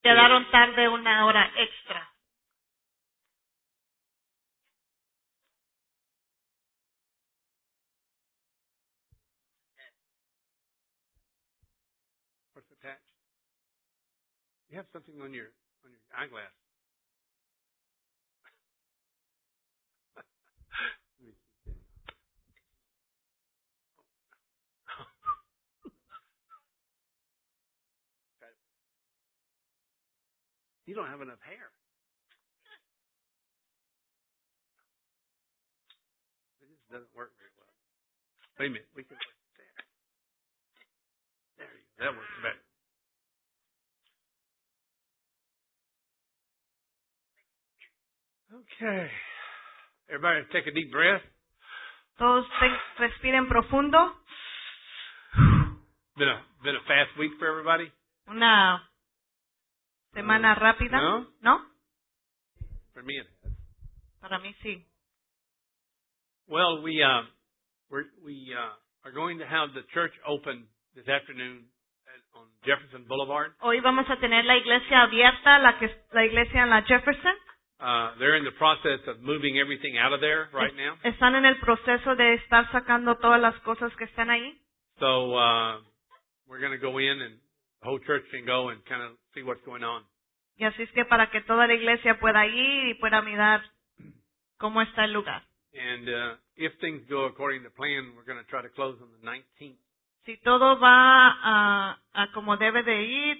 quedaron tarde 1 hora extra. What's attached? You have something on your eyeglass. Let me see. You don't have enough hair. It just doesn't work very well. Wait a minute. We can place it there. There you go. That works better. Okay. Everybody take a deep breath. Todos respiren profundo. Been a fast week for everybody? Una semana rápida. No? ¿No? For me it has. Para mí sí. Well, we are going to have the church open this afternoon on Jefferson Boulevard. Hoy vamos a tener la iglesia abierta, la iglesia en la Jefferson. They're in the process of moving everything out of there right now. Están en el proceso de estar sacando todas las cosas que están ahí. So we're going to go in and the whole church can go and kind of see what's going on. Y así es que para que toda la iglesia pueda ir y pueda mirar cómo está el lugar. And if things go according to plan, we're going to try to close on the 19th. Si todo va a como debe de ir,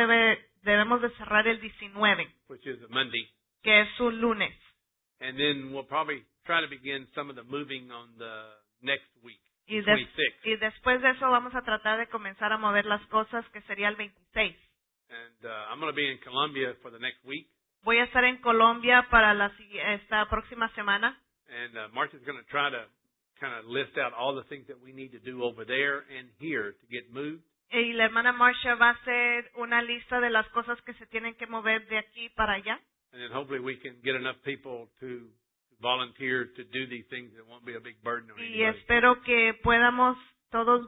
debemos de cerrar el 19, Which is a Monday. que es un lunes. And then we'll probably try to begin some of the moving on the next week, Y, 26th. y después de eso vamos a tratar de comenzar a mover las cosas, que sería el 26. And I'm going to be in Columbia for the next week. Voy a estar en Colombia para esta próxima semana. And Marcia's going to try to kind of list out all the things that we need to do over there and here to get moved. Y la hermana Marcia va a hacer una lista de las cosas que se tienen que mover de aquí para allá. And then hopefully we can get enough people to volunteer to do these things that won't be a big burden on Y anybody. espero que podamos todos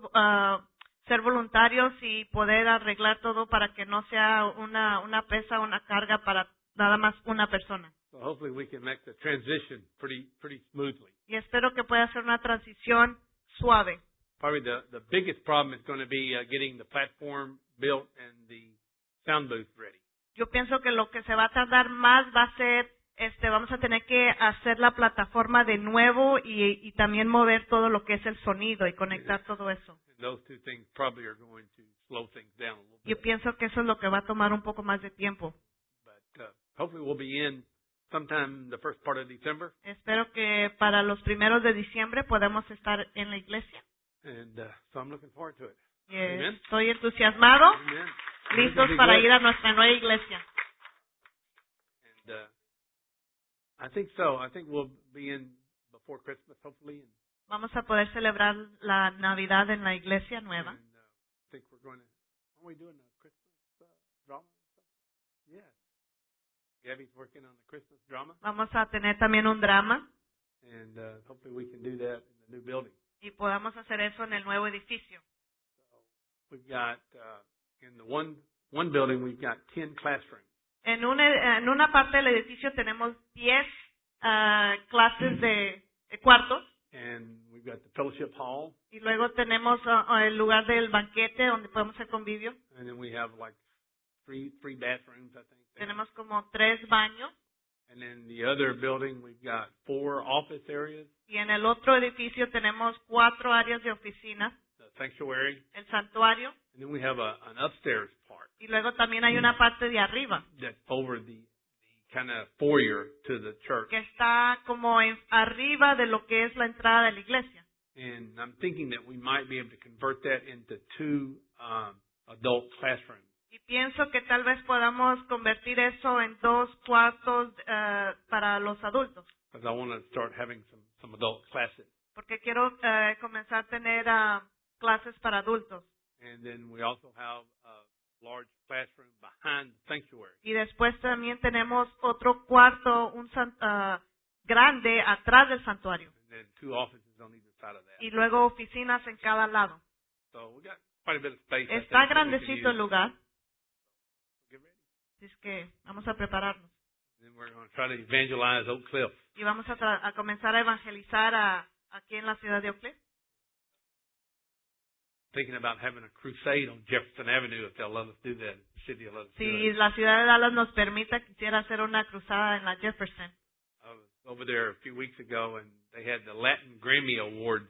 ser voluntarios y poder arreglar todo para que no sea una pesa, una carga para nada más una persona. So hopefully we can make the transition pretty smoothly. Y espero que pueda ser una transición suave. Probably the biggest problem is going to be getting the platform built and the sound booth ready. Yo pienso que lo que se va a tardar más va a ser, vamos a tener que hacer la plataforma de nuevo y también mover todo lo que es el sonido y conectar todo eso. And those two things probably are going to slow things down a little Yo bit. pienso que eso es lo que va a tomar un poco más de tiempo. But hopefully we'll be in sometime the first part of December. Espero que para los primeros de diciembre podamos estar en la iglesia. And so I'm looking forward to it. Y Amen. estoy entusiasmado, Amen. listos It'll be para good. ir a nuestra nueva iglesia. And I think so. I think we'll be in before Christmas, hopefully. And Vamos a poder celebrar la Navidad en la iglesia nueva. I think we're going to. Are we doing a Christmas drama? Yes. Gabby's working on the Christmas drama, Vamos a tener también un drama and hopefully we can do that in the new building. y podamos hacer eso en el nuevo edificio. So we've got in the one building we've got 10 classrooms. En una parte del edificio tenemos 10 clases de cuartos And we've got the fellowship hall, y luego tenemos el lugar del banquete donde podemos hacer convivio. and then we have like three bathrooms, I think. there. Tenemos como 3 baños And then the other building, we've got 4 office areas, y en el otro edificio tenemos 4 áreas de oficina, the sanctuary, el santuario and then we have an upstairs part y luego también hay una parte de arriba that's over the kind of foyer to the church. que está como arriba de lo que es la entrada de la iglesia. And I'm thinking that we might be able to convert that into 2 adult classrooms. Y pienso que tal vez podamos convertir eso en 2 cuartos para los adultos, Because I want to start having some adult classes. porque quiero comenzar a tener clases para adultos. And then we also have a large classroom behind the sanctuary. Y después también tenemos otro cuarto grande atrás del santuario. And then 2 offices on either side of that. Y luego oficinas en cada lado. So we got quite a bit of space. I Está think, that we can grandecito el use. lugar. Get ready. Así es que vamos a prepararnos. Then we're going to try to evangelize Oak Cliff. Y vamos a comenzar a evangelizar aquí en la ciudad de Oak Cliff. Thinking about having a crusade on Jefferson Avenue if they'll let us do that. The city will let us do Si it. la ciudad de Dallas nos permita, quisiera hacer una cruzada en la Jefferson. I was over there a few weeks ago, and they had the Latin Grammy Awards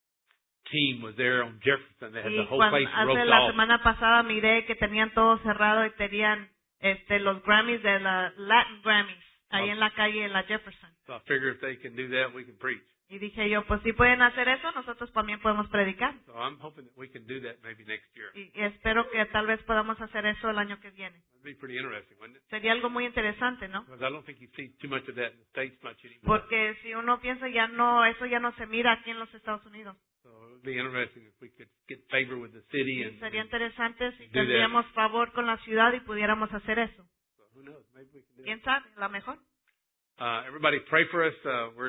team was there on Jefferson. They had the Y whole place hace roped la off. semana pasada miré que tenían todo cerrado y tenían los Grammys de la Latin Grammys ahí en la calle en la Jefferson. So I figure if they can do that, we can preach. Y dije yo, pues si pueden hacer eso, nosotros también podemos predicar. So I'm hoping that we can do that maybe next year. Y espero que tal vez podamos hacer eso el año que viene. That'd be pretty interesting, wouldn't it? Sería algo muy interesante, ¿no? Because I don't think you see too much of that in the States much anymore. Porque si uno piensa eso ya no se mira aquí en los Estados Unidos. So it would be interesting if we could get favor with the city Y and sería interesante si do that. tendríamos favor con la ciudad y pudiéramos hacer eso. So who knows? Maybe we can do ¿Quién sabe? La mejor. everybody pray for us.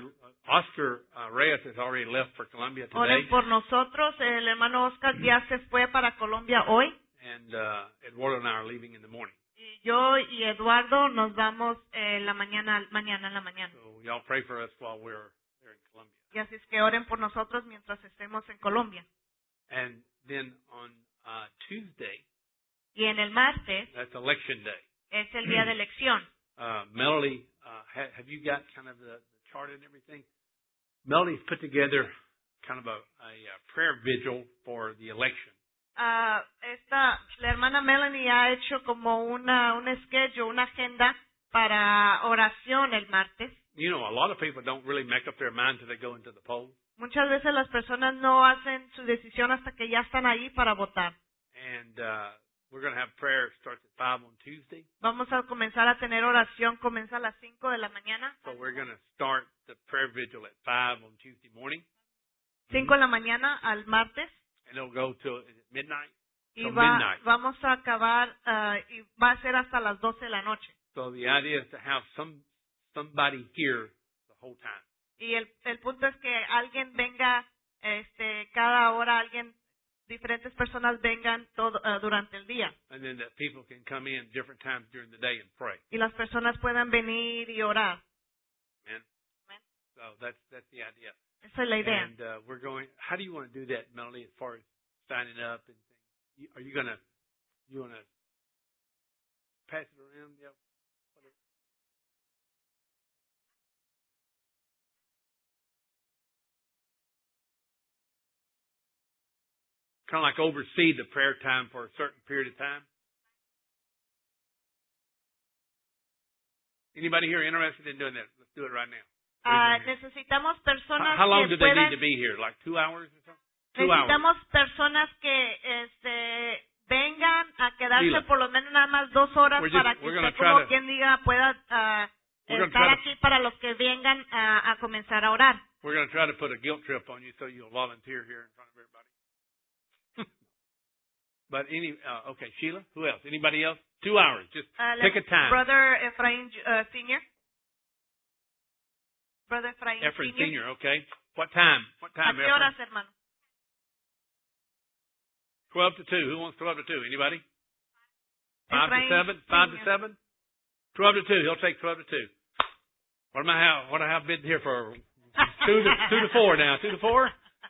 Oscar Reyes has already left for Colombia today. Oren por nosotros. El hermano Oscar ya se fue para Colombia hoy. And Eduardo and I are leaving in the morning. Y yo y Eduardo nos vamos mañana en la mañana. So y'all pray for us while we're there in Colombia. Y así es que oren por nosotros mientras estemos en Colombia. And then on Tuesday, Y en el martes that's election day. es el día de elección. Melody, have you got kind of the chart and everything? Melody's put together kind of a prayer vigil for the election. La hermana Melanie ha hecho como un schedule, una agenda para oración el martes. You know, a lot of people don't really make up their mind till they go into the polls. Muchas veces las personas no hacen su decisión hasta que ya están ahí para votar. And we're going to have prayer starts at 5 on Tuesday. Vamos a comenzar a tener oración, comienza a las 5 de la mañana. So we're going to start the prayer vigil at 5 on Tuesday morning. 5 de la mañana al martes. And it'll go till midnight. Y Till midnight. vamos a acabar, y va a ser hasta las 12 de la noche. So the idea is to have somebody here the whole time. Y el punto es que alguien venga, cada hora diferentes personas vengan durante el día. And then that people can come in different times during the day and pray. Y las personas puedan venir y orar. Amen. Amen. So that's the idea. Esa es la idea. And we're going. How do you want to do that, Melanie? As far as signing up and things, are you gonna pass it around? Yep. Kind of like oversee the prayer time for a certain period of time. Anybody here interested in doing that? Let's do it right now. Necesitamos personas How long que do they puedan, need to be here? Like 2 hours or something? 2 hours. necesitamos personas que vengan a quedarse Sheila. por lo menos nada más 2 horas We're just- para que we're gonna usted, try como to- quien diga, pueda We're gonna estar try to- aquí para los que vengan a comenzar a orar. We're going to try to put a guilt trip on you so you'll volunteer here in front of everybody. But okay, Sheila, who else? Anybody else? 2 hours. Just pick a time. Brother Efraín Senior. Brother Efraín Efren Senior. Senior, okay. What time? What ¿A time, qué Efren? horas, hermano? 12 to 2. Who wants 12 to 2? Anybody? 5 to Efraín 7? 5 to Senior. 7? 12 to 2. He'll take 12 to 2. What I have been here for 2 to 4 now. 2 to 4?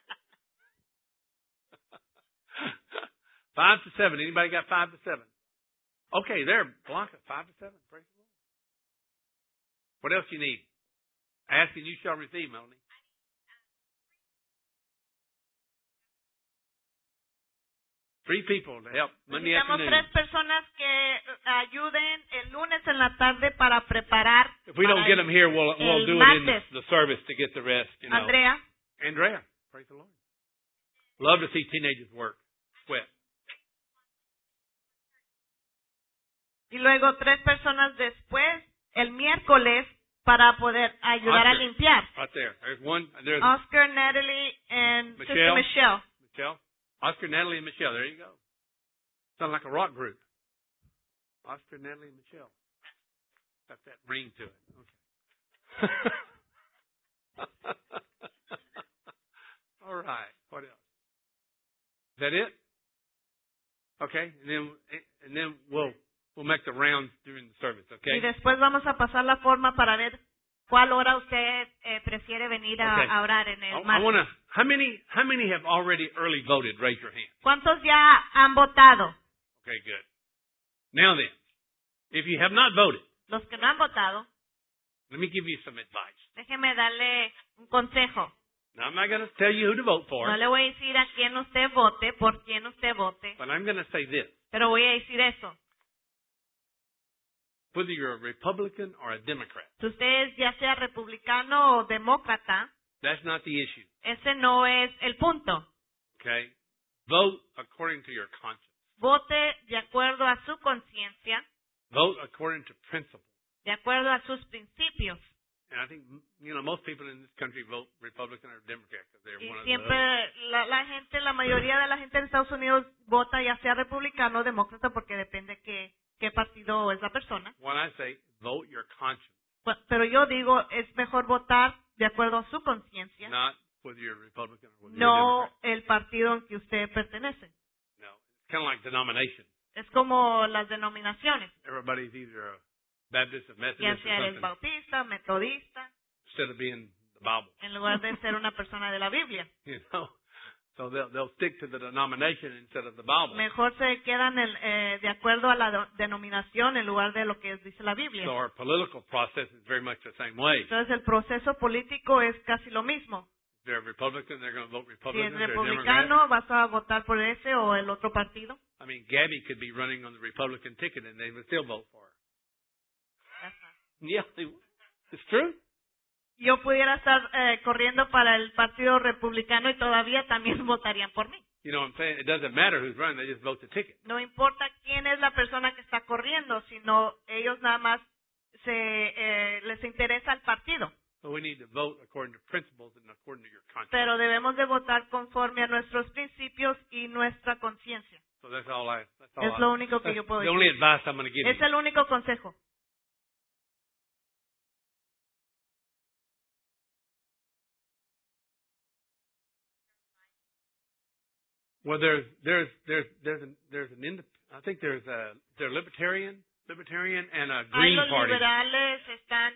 5 to 7. Anybody got 5 to 7? Okay, there, Blanca, 5 to 7. Praise the Lord. What else you need? Ask and you shall receive, Melanie. Three people to help Monday Necesitamos afternoon. 3 personas que ayuden el lunes en la tarde para preparar. If we don't para get them here, we'll el do it in martes. the service to get the rest. You know. Andrea. Praise the Lord. Love to see teenagers work, sweat. Y luego 3 personas después, el miércoles, para poder ayudar a Oscar. limpiar. Right there. There's one. There's Oscar, Natalie, and Sister Michelle. Michelle. Oscar, Natalie, and Michelle. There you go. Sound like a rock group. Oscar, Natalie, and Michelle. Got that ring to it. Okay. All right. What else? Is that it? Okay. And then we'll we'll make the rounds during the service, okay? Y después vamos a pasar la forma para ver cuál hora usted prefiere venir Okay. a orar en el I martes. want to. How many have already early voted? Raise your hand. ¿Cuántos ya han votado? Okay, good. Now then, if you have not voted, Los que no han votado, let me give you some advice. déjeme darle un consejo. Now, I'm not going to tell you who to vote for, No le voy a decir a quién usted vote, por quién usted vote, but I'm going to say this. pero voy a decir eso. Whether you're a Republican or a Democrat, Si usted es ya sea republicano o demócrata, that's not the issue, ese no es el punto. okay? Vote according to your conscience. Vote de acuerdo a su conciencia, Vote according to principles. de acuerdo a sus principios. And I think, most people in this country vote Republican or Democrat because they're Y one of siempre those. la mayoría de la gente en Estados Unidos vota ya sea republicano o demócrata porque depende qué partido es la persona. When I say vote your conscience, Pero yo digo, es mejor votar de acuerdo a su conciencia, not whether you're a Republican or whether you're a no Democrat. el partido en que usted pertenece. No. It's kind of like denomination. Es como las denominaciones, Everybody's either a Baptist or ya Methodist or sea eres something bautista, metodista, instead of being the Bible. en lugar de ser una persona de la Biblia. So they'll stick to the denomination instead of the Bible. Mejor se quedan de acuerdo a la denominación en lugar de lo que dice la Biblia. So our political process is very much the same way. Entonces el proceso político es casi lo mismo. If they're a Republican, they're going to vote Si Republican. es If they're a Democrat. republicano, vas a votar por ese o el otro partido. I mean, Gabby could be running on the Republican ticket and they would still vote for her. Ya está. Yeah, they would. It's true. Yo pudiera estar corriendo para el partido republicano y todavía también votarían por mí. You know what I'm saying? It doesn't matter who's running, they just vote the ticket. No importa quién es la persona que está corriendo, sino ellos nada más les interesa el partido. So we need to vote according to principles and according to your conscience. Pero debemos de votar conforme a nuestros principios y nuestra conciencia. So that's all Es lo único que yo puedo the only decir. advice I'm going to give Es you. el único consejo. Well, there's I think there's libertarian and a Hay Green los Party. liberales, están...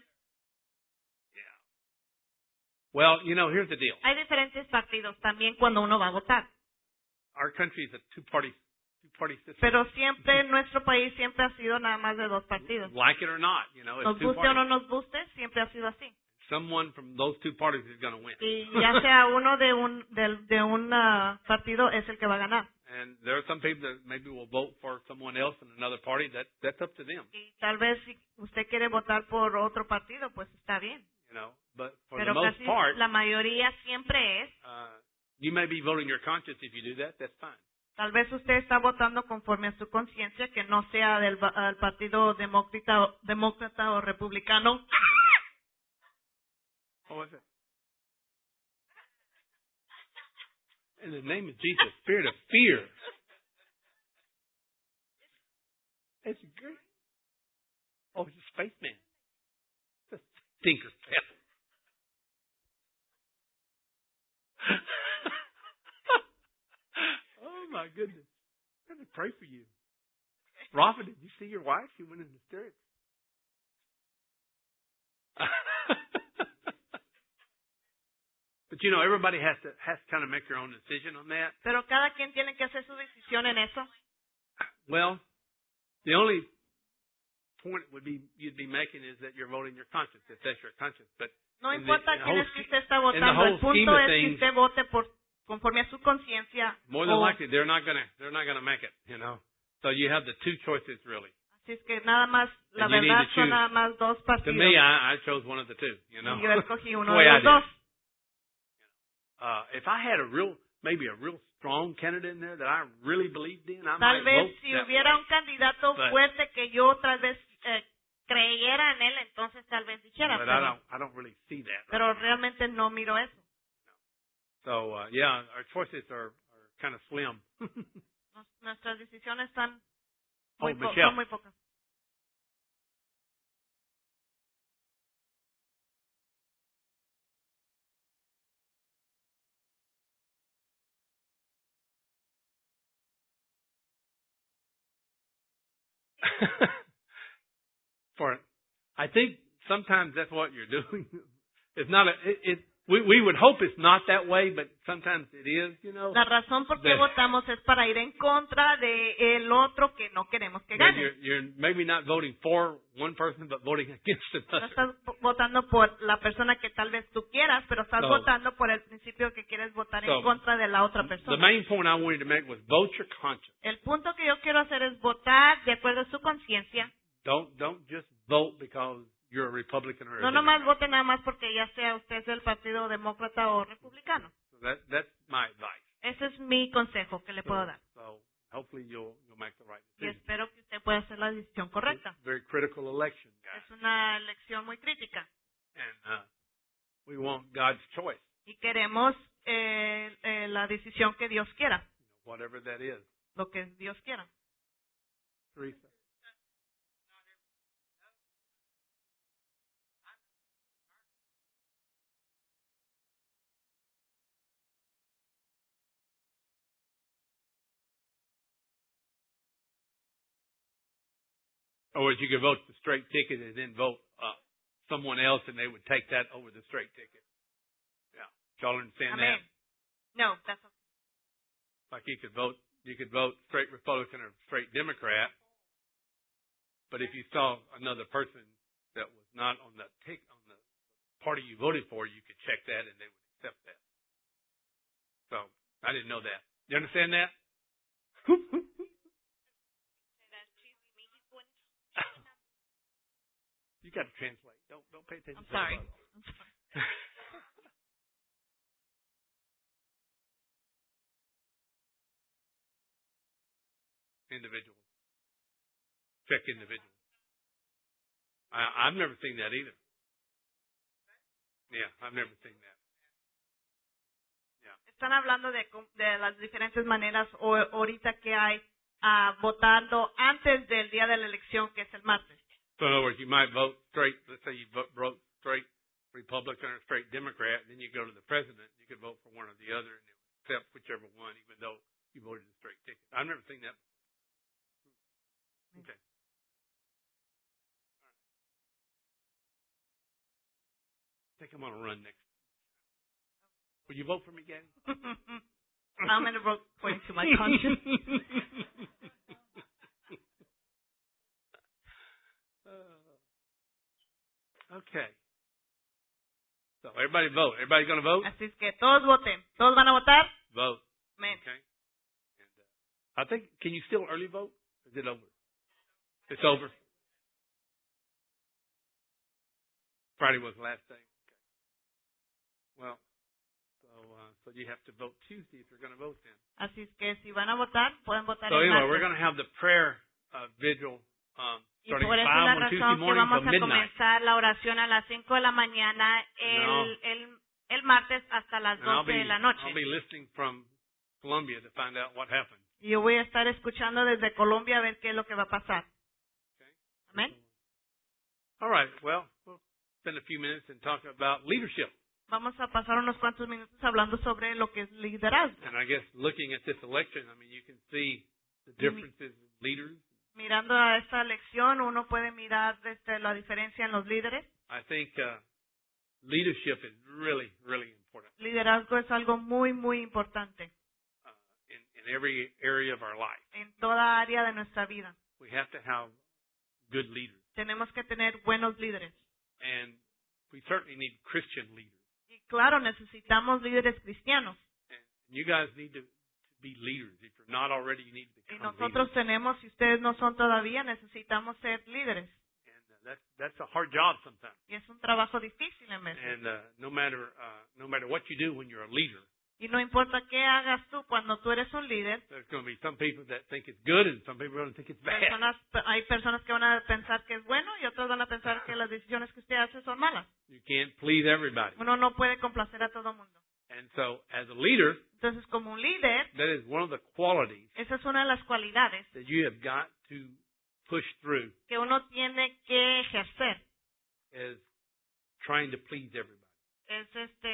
Well, here's the deal. Hay diferentes partidos también cuando uno va a votar. Our country is a two-party system. Pero siempre, nuestro país siempre ha sido nada más de dos partidos. Like it or not, Nos it's guste o two no parties. nos guste, siempre ha sido así. Someone from those two parties is going to win. Y ya sea uno de un partido es el que va a ganar. And there are some people that maybe will vote for someone else in another party. That's up to them. Y tal vez si usted quiere votar por otro partido, pues está bien. But for Pero the most casi part, la mayoría siempre es, you may be voting your conscience. If you do that, that's fine. tal vez usted está votando conforme a su conciencia, que no sea del partido demócrata o republicano. What was it? In the name of Jesus, spirit of fear. It's great. Oh, it's a spaceman. It's a stinker pepper. Oh my goodness. Let me pray for you. Rafa, did you see your wife? She went in hysterics. But everybody has to kind of make their own decision on that. Pero cada quien tiene que hacer su decisión en eso. Well, the only point you'd be making is that you're voting your conscience, if that's your conscience. But No in the- importa in the quién whole es que sch- usted está in the votando, whole el punto scheme of es que things, usted vote conforme a su conciencia. more than o- likely they're not gonna make it. So you have the two choices really. Así es que nada más, la And you need verdad to son choose. nada más dos To partidos. me, I chose one of the two. Y yo escogí uno Boy, de I los did. dos. If I had maybe a real strong candidate in there that I really believed in, I Tal might vez vote si that hubiera way. un candidato But- fuerte que yo tal vez creyera en él, entonces tal vez dijera. But Pero, I don't really see that. Right pero now. realmente no miro eso. So yeah, our choices are kind of slim. Nuestras decisiones están Oh, muy Michelle. son muy pocas. I think sometimes that's what you're doing. It's not we would hope it's not that way, but sometimes it is, you know. La razón por qué votamos es para ir en contra de el otro que no queremos que But gane. you're maybe not voting for one person, but voting against No another. estás votando por la persona que tal vez tú quieras, pero estás So- votando por el principio que quieres votar So, en contra de la otra The persona. main point I wanted to make was vote your conscience. El punto que yo quiero hacer es votar de acuerdo a su conciencia. Don't just vote because you're a Republican or a No Democrat. nomás vote nada más porque ya sea usted del Partido Demócrata o Republicano. So that's my advice. Ese es mi consejo que le puedo dar. So hopefully you'll make the right Y decision. espero que usted pueda hacer la decisión correcta. It's a very critical election, guys, Es una elección muy crítica. and we want God's choice, Y queremos la decisión que Dios quiera. whatever that is. Lo que Dios quiera. Teresa. Or you could vote the straight ticket and then vote someone else, and they would take that over the straight ticket. Yeah, y'all understand Amén. No, that's okay. that? Like you could vote straight Republican or straight Democrat, but if you saw another person that was not on the party you voted for, you could check that and they would accept that. So I didn't know that. You understand that? You got to translate. Don't pay attention. I'm sorry. To the individual. Check individual. I've never seen that either. Yeah, I've never seen that. Están hablando de las diferentes maneras ahorita que hay votando antes del día de la elección, que es el martes. So in other words, you might vote straight. Let's say you vote straight Republican or straight Democrat, and then you go to the president. You could vote for one or the other and accept whichever one, even though you voted a straight ticket. I've never seen that. Okay. I think I'm going to run next. Will you vote for me, Gabby? I'm going to vote according to my conscience. Okay. So everybody vote. Everybody going to vote? Así es que todos voten. ¿Todos van a votar? Vote. Amén. Okay. And I think, can you still early vote? Is it over? It's over. Friday was the last day. Okay. Well, so you have to vote Tuesday if you're going to vote then. Así es que si van a votar, pueden votar So el anyway, we're martes. going to have the prayer vigil Y starting por at eso es la 5 on Tuesday razón que morning vamos till a midnight. comenzar la oración a las 5 de la mañana No. el martes hasta las And I'll 12 de la noche. be listening from Columbia to find out what happened. Y yo voy a estar escuchando desde Colombia a ver qué es lo que va a pasar. Okay. Amén. All right. Well, we'll spend a few minutes and talk about leadership. Vamos a pasar unos cuantos minutos hablando sobre lo que es liderazgo. And I guess looking at this election, I mean, you can see the differences in leaders. Mirando a esta elección, uno puede mirar desde la diferencia en los líderes. I think leadership is really, really important Liderazgo es algo muy, muy importante in every area of our life. en toda área de nuestra vida. We have to have good leaders. Tenemos que tener buenos líderes. And we certainly need Christian leaders. Y claro, necesitamos líderes cristianos. And you guys need to be leaders. If you're not already, you need to Y become nosotros leaders. tenemos, si ustedes no son todavía, necesitamos ser líderes. And that's a hard job sometimes. Y es un trabajo difícil en veces. And no matter what you do when you're a leader, Y no importa qué hagas tú cuando tú eres un líder, there's going to be some people that think it's good and some people are going to think it's bad. hay personas que van a pensar que es bueno y otras van a pensar que las decisiones que usted hace son malas. You can't please everybody. Uno no puede complacer a todo mundo. And so, as a leader, Entonces, como un líder, that is one of the qualities esa es una de las cualidades that you have got to push through, que uno tiene que ejercer. is trying to please everybody. Es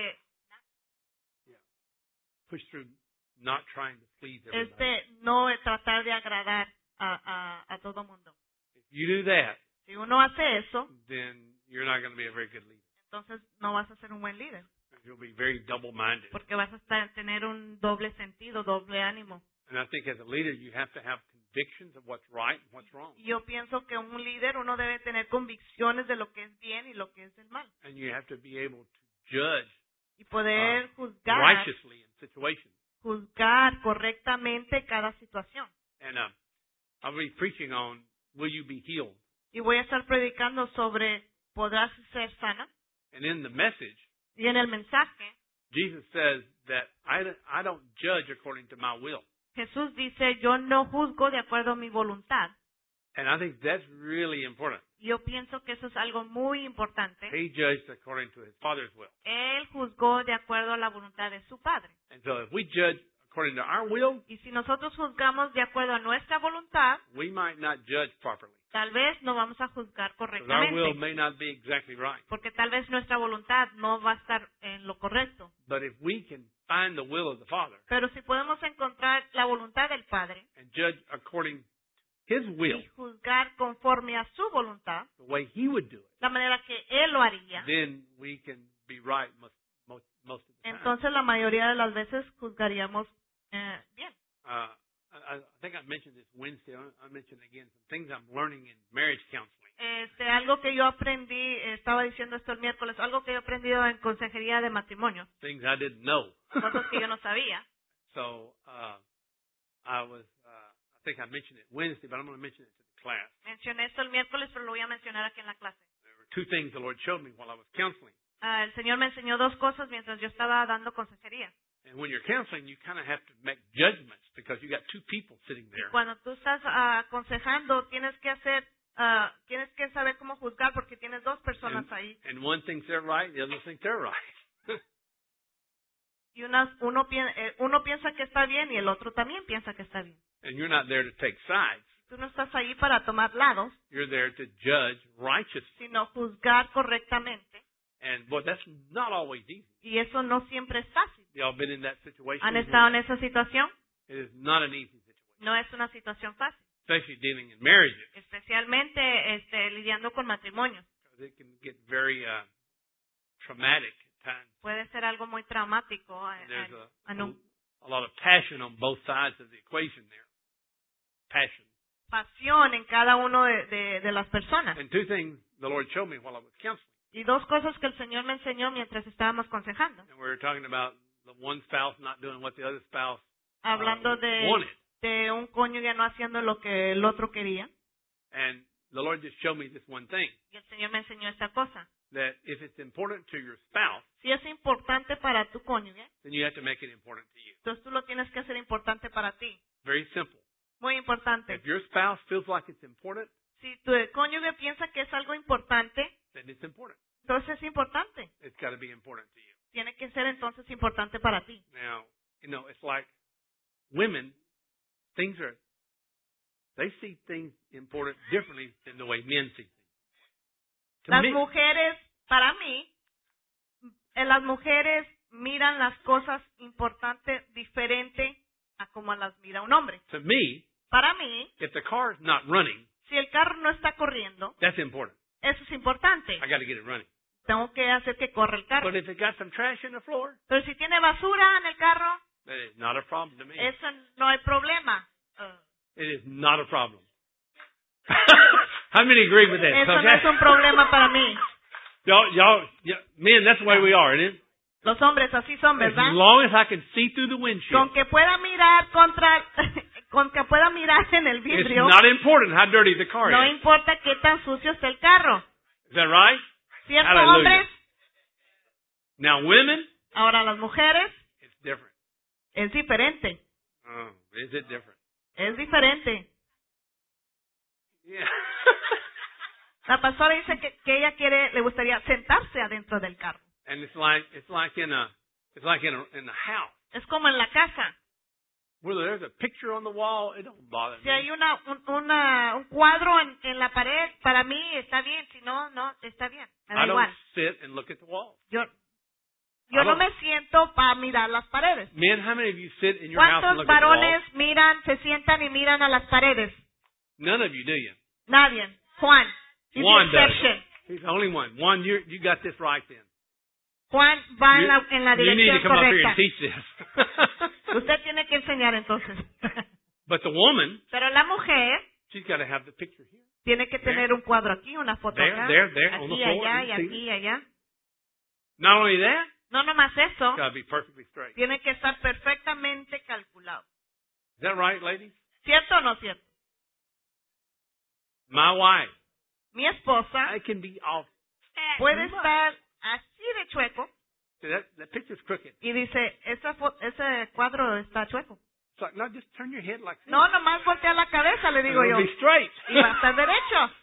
Push through not trying to please everybody. no tratar de agradar a todo mundo. you do that, Si uno hace eso, then you're not going to be a very good leader. entonces no vas a ser un buen líder, You'll be very double-minded. porque vas a tener un doble sentido, doble ánimo. And I think as a leader, you have to have convictions of what's right and what's wrong. Y yo pienso que un líder, uno debe tener convicciones de lo que es bien y lo que es el mal. And you have to be able to judge Y poder juzgar, righteously in situations. juzgar correctamente cada situación. And I'll be preaching on, will you be healed? Y voy a estar predicando sobre, ¿podrás ser sana? And in the message, Y en el mensaje, Jesus says that I don't judge according to my will. Jesús dice, yo no juzgo de acuerdo a mi voluntad. And I think that's really important. Yo pienso que eso es algo muy importante. He judged according to his Father's will. Él juzgó de acuerdo a la voluntad de su Padre. And so if we judge according to our will, Y si nosotros juzgamos de acuerdo a nuestra voluntad, we might not judge properly. tal vez no vamos a juzgar Because our will correctamente. may not be exactly right. Porque tal vez nuestra voluntad no va a estar en lo correcto. But if we can find the will of the Father Pero si podemos encontrar la voluntad del Padre and judge according to his will, y juzgar conforme a su voluntad, the way he would do it, la manera que Él lo haría, then we can be right most of the time. entonces la mayoría de las veces juzgaríamos bien. I think I mentioned this Wednesday. I'll mention again some things I'm learning in marriage counseling. Algo que yo aprendí, estaba diciendo esto el miércoles, algo que yo he aprendido en consejería de matrimonio, Things I didn't know. cosas que yo no sabía. So I think I mentioned it Wednesday, but I'm going to mention it to the class. Mencioné esto el miércoles, pero lo voy a mencionar aquí en la clase. There were two things the Lord showed me while I was counseling. El Señor me enseñó dos cosas mientras yo estaba dando consejería. And when you're counseling, you kind of have to make judgments because you got two people sitting there. Cuando tú estás aconsejando, tienes que saber cómo juzgar porque tienes dos personas ahí. And one thinks they're right, the other thinks they're right. Y uno piensa que está bien y el otro también piensa que está bien. And you're not there to take sides. Tú no estás ahí para tomar lados, You're there to judge righteously. sino juzgar correctamente. And boy, that's not always easy. Y eso no siempre es fácil. Y'all been in that situation? ¿Han estado en esa situación? It is not an easy situation, No es una situación fácil. especially dealing in marriages. Especialmente lidiando con matrimonios. Because it can get very traumatic at times. Puede ser algo muy traumático. There's a a lot of passion on both sides of the equation there. Passion. pasión en cada uno de las personas. And two things the Lord showed me while I was counseling. Y dos cosas que el Señor me enseñó mientras estábamos aconsejando. And we were talking about the one spouse not doing what the other spouse Hablando wanted. de un cónyuge no haciendo lo que el otro quería. And the Lord just showed me this one thing, Y el Señor me enseñó esta cosa. that if it's important to your spouse, Si es importante para tu cónyuge, then you have to make it important to you. entonces tú lo tienes que hacer importante para ti. Very simple. Muy importante. If your spouse feels like it's important, Si tu cónyuge piensa que es algo importante, then it's important. entonces es importante. It's got to be important to you. Tiene que ser entonces importante para ti. Now, it's like women, they see things important differently than the way men see things. To Las me, mujeres, para mí, las mujeres miran las cosas importantes diferente a como las mira un hombre. to me, Para mí, if the car's not running, si el carro no está corriendo, that's important. eso es importante. I got to get it running. Tengo que hacer que corra el carro. But if it got some trash in the floor, Pero si tiene basura en el carro, that is not a problem to me. eso no hay problema. It is not a problem. How many agree with that? Eso no Okay. es un problema para mí. Y'all, men, that's the way we are, isn't it? Los hombres así son, As ¿verdad? long as I can see through the windshield, Con que pueda mirar con que pueda mirar en el it's vidrio, not important how dirty the car no is. importa qué tan sucio esté el carro. Is that right? ¿Cierto, Hallelujah. hombres? Now, women, Ahora, las mujeres, it's different. es diferente. Oh, is it different? Es diferente. Yeah. La pastora dice que ella le gustaría sentarse adentro del carro. And it's like in the house. Es como en la casa. Whether there's a picture on the wall, it don't bother Si me. hay un cuadro en la pared, para mí está bien. Si no, no, está bien. Me da I don't igual. sit and look at the wall. Yo no me siento para mirar las paredes. Men, how many of you sit in your house and ¿Cuántos look at the wall? varones se sientan y miran a las paredes? None of you, do you? Nadie. Juan. He's the Juan does. exception. He's the only one. Juan, you got this right then. Juan va en la You need to dirección come up here correcta. and teach this. Usted tiene que enseñar entonces. But the woman, Pero la mujer she's got to have the picture here. tiene que tener un cuadro aquí, una foto There, acá, there, on the aquí, floor. allá, y You see aquí, y allá. Not only that, No nomás eso, it's got to be perfectly straight. tiene que estar perfectamente calculado. Is that right, ladies? ¿Cierto o no cierto? My wife, Mi esposa I can be off. puede estar así de chueco See, that picture's crooked. y dice, ese cuadro está chueco. It's like, no, just turn your head like this. No, nomás voltea la cabeza, le and digo it'll yo. be straight. Y va a estar derecho.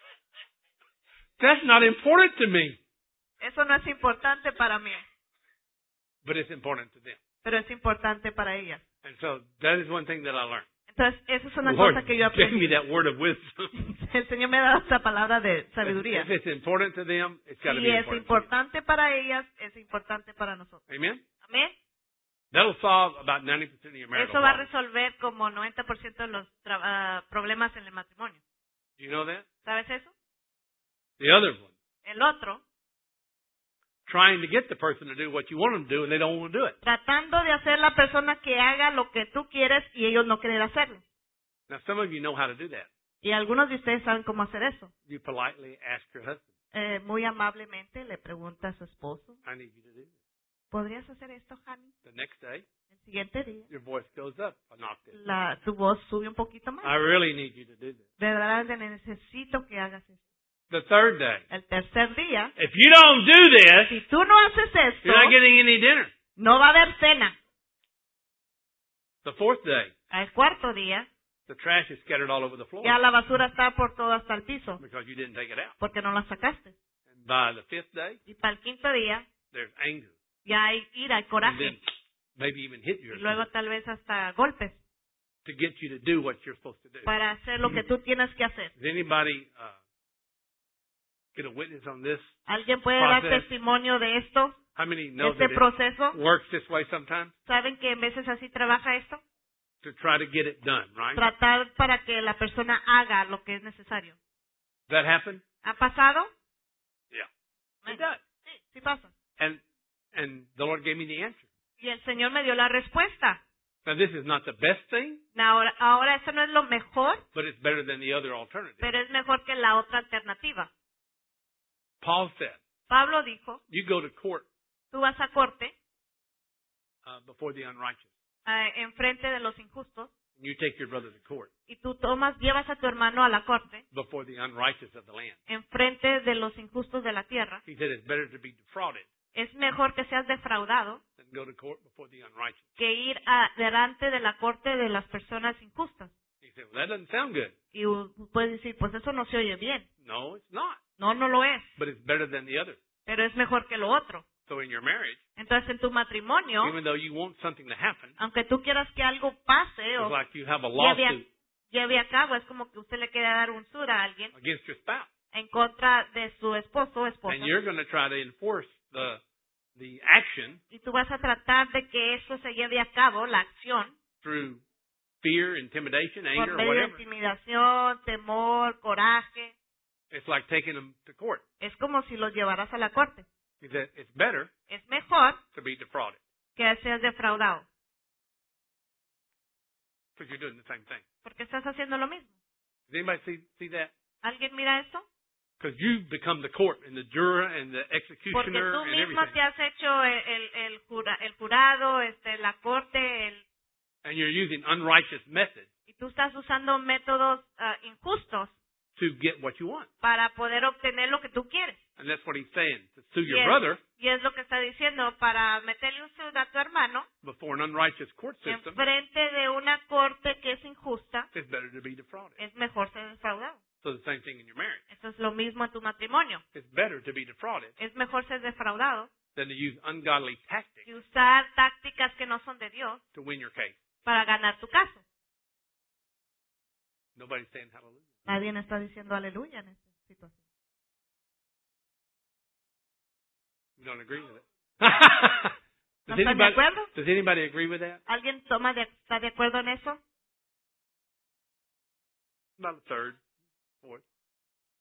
That's not important to me, Eso no es importante para mí, but it's important to them. pero es importante para ella. And so that is one thing that I learned. Entonces, esa es The una Lord cosa que yo gave me aprendí. that word of wisdom. El Señor me ha dado esa palabra de sabiduría. If it's important to them, it's got to Si be es important. importante para ellas, es importante para nosotros. Amen? Amén. That'll solve about 90% of your marital Eso va a problems. resolver como 90% de los problemas en el matrimonio. Do you know that? ¿Sabes eso? The other one, El otro, trying to get the person to do what you want them to do and they don't want to do it. tratando de hacer la persona que haga lo que tú quieres y ellos no quieren hacerlo. Now, some of you know how to do that. Y algunos de ustedes saben cómo hacer eso. You politely ask your husband, Muy amablemente le pregunta a su esposo, I need you to do this. ¿podrías hacer esto, Jani? The next day, El siguiente día, your voice goes up a notch. tu voz sube un poquito I más. really need you to do this. Verdaderamente necesito que hagas esto. The third day, El tercer día, if you don't do this, si tú no haces esto, you're not getting any dinner. no va a haber cena. The fourth day, Al cuarto día, the trash is scattered all over the floor ya la basura está por todo hasta el piso, because you didn't take it out. porque no la sacaste. And by the fifth day, Y para el quinto día, there's anger. ya hay ira, hay And then coraje, maybe even hit you or y luego something tal vez hasta golpes, to get you to do what you're supposed to do. para hacer lo que tú tienes que hacer. Does anybody get a witness on this? ¿Alguien puede dar Process. testimonio de esto, How many know este that it proceso? works this way sometimes? ¿Saben que en veces así trabaja esto? To try to get it done, right? Tratar para que la persona haga lo que es necesario. That happen? ¿Ha pasado? Yeah. It does. Sí, sí pasa. And the Lord gave me the answer. Y el Señor me dio la respuesta. Now this is not the best thing, Ahora eso no es lo mejor, but it's better than the other alternative. pero es mejor que la otra alternativa. Paul said, Pablo dijo, you go to court tú vas a corte before the unrighteous. enfrente de los injustos And you take your brother to court y tú llevas a tu hermano a la corte before the unrighteous of the land. enfrente de los injustos de la tierra. He said it's better to be defrauded Es mejor que seas defraudado than go to court before the unrighteous. que ir delante de la corte de las personas injustas. He said, well, that doesn't sound good. Y puedes decir, pues eso no se oye bien. No, it's not. No, no lo es, But it's better than the other. pero es mejor que lo otro. So in your marriage, Entonces, en tu matrimonio, even though you want something to happen, aunque tú quieras que algo pase it's o like you have a lleve lawsuit lleve a cabo, es como que usted le quiera dar un sur a alguien against your spouse. en contra de su esposo o esposa. And you're going to try to enforce the action Y tú vas a tratar de que eso se lleve a cabo, la acción, through fear, intimidation, por anger, or medio de whatever. intimidación, temor, coraje. It's like taking them to court. Es como si los llevaras a la corte. He said it's better Es mejor to be defrauded que seas defraudado, because you're doing the same thing. porque estás haciendo lo mismo. Does anybody see that? ¿Alguien mira eso? Because you become the court and the juror and the Porque executioner tú and mismo everything. te has hecho el jurado, la corte, And you're using unrighteous methods y tú estás usando métodos injustos to get what you want. para poder obtener lo que tú quieres. And that's what he's saying. To sue Y your es, brother y es lo que está diciendo, para meterle un suit a tu hermano before an unrighteous court system, enfrente de una corte que es injusta, it's better to be defrauded. es mejor ser defraudado. So the same thing in your marriage. Eso es lo mismo en tu matrimonio. It's better to be defrauded Es mejor ser defraudado than to use ungodly tactics que usar tácticas que no son de Dios to win your case. para ganar tu caso. Nobody's saying hallelujah. Nadie está diciendo aleluya en esta situación. You don't agree with it. ¿No does, están de anybody, acuerdo? does anybody agree with that? ¿Alguien está de acuerdo en eso? About a third, fourth.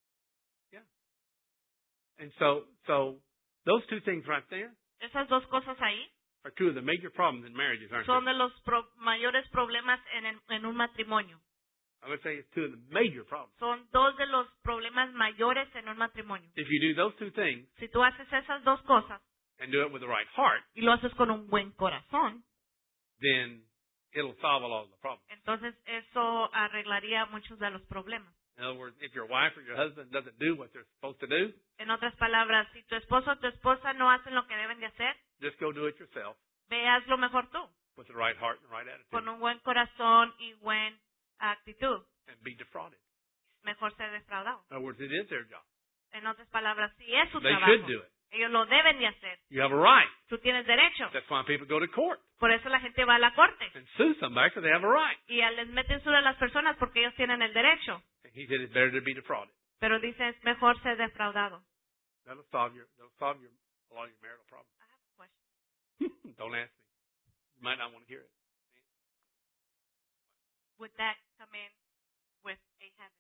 And so those two things right there Esas dos cosas ahí are two of the major problems in marriages, aren't son they? de los mayores problemas en un matrimonio. I would say it's two of the major problems. Son dos de los problemas mayores en un matrimonio. If you do those two things Si tú haces esas dos cosas and do it with the right heart, y lo haces con un buen corazón, then it'll solve all of the problems. entonces eso arreglaría muchos de los problemas. In other words, if your wife or your husband doesn't do what they're supposed to do, En otras palabras, si tu esposo o tu esposa no hacen lo que deben de hacer, just go do it yourself ve hazlo mejor tú, with the right heart and the right attitude con un buen corazón y buena actitud. and be defrauded. Mejor ser defraudado. In other words, it is their job. En otras palabras, si es su They trabajo, should do it. ellos lo deben de hacer. You have a right. Tú tienes derecho. That's why people go to court Por eso la gente va a la corte and sue somebody because they have a right. y les meten sur a las personas porque ellos tienen el derecho. And he said it's better to be defrauded. Pero dice, es mejor ser defraudado. That'll solve a lot of your marital problems. I have a question. Don't ask me. You might not want to hear it. Would that come in with a heaven?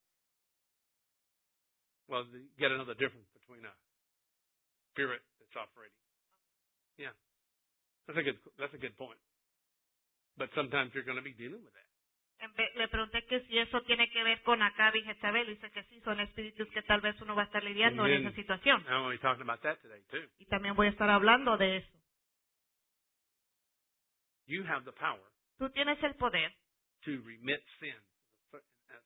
Well, you get another difference between a spirit that's operating. Yeah. That's a good point. But sometimes you're going to be dealing with that. Le pregunté que si eso tiene que ver con Acab y Jezabel. Dice que sí, son espíritus que tal vez uno va a estar lidiando en esa situación. I'm going to be talking about that today too. Y también voy a estar hablando de eso. You have the power Tú tienes el poder to remit sins in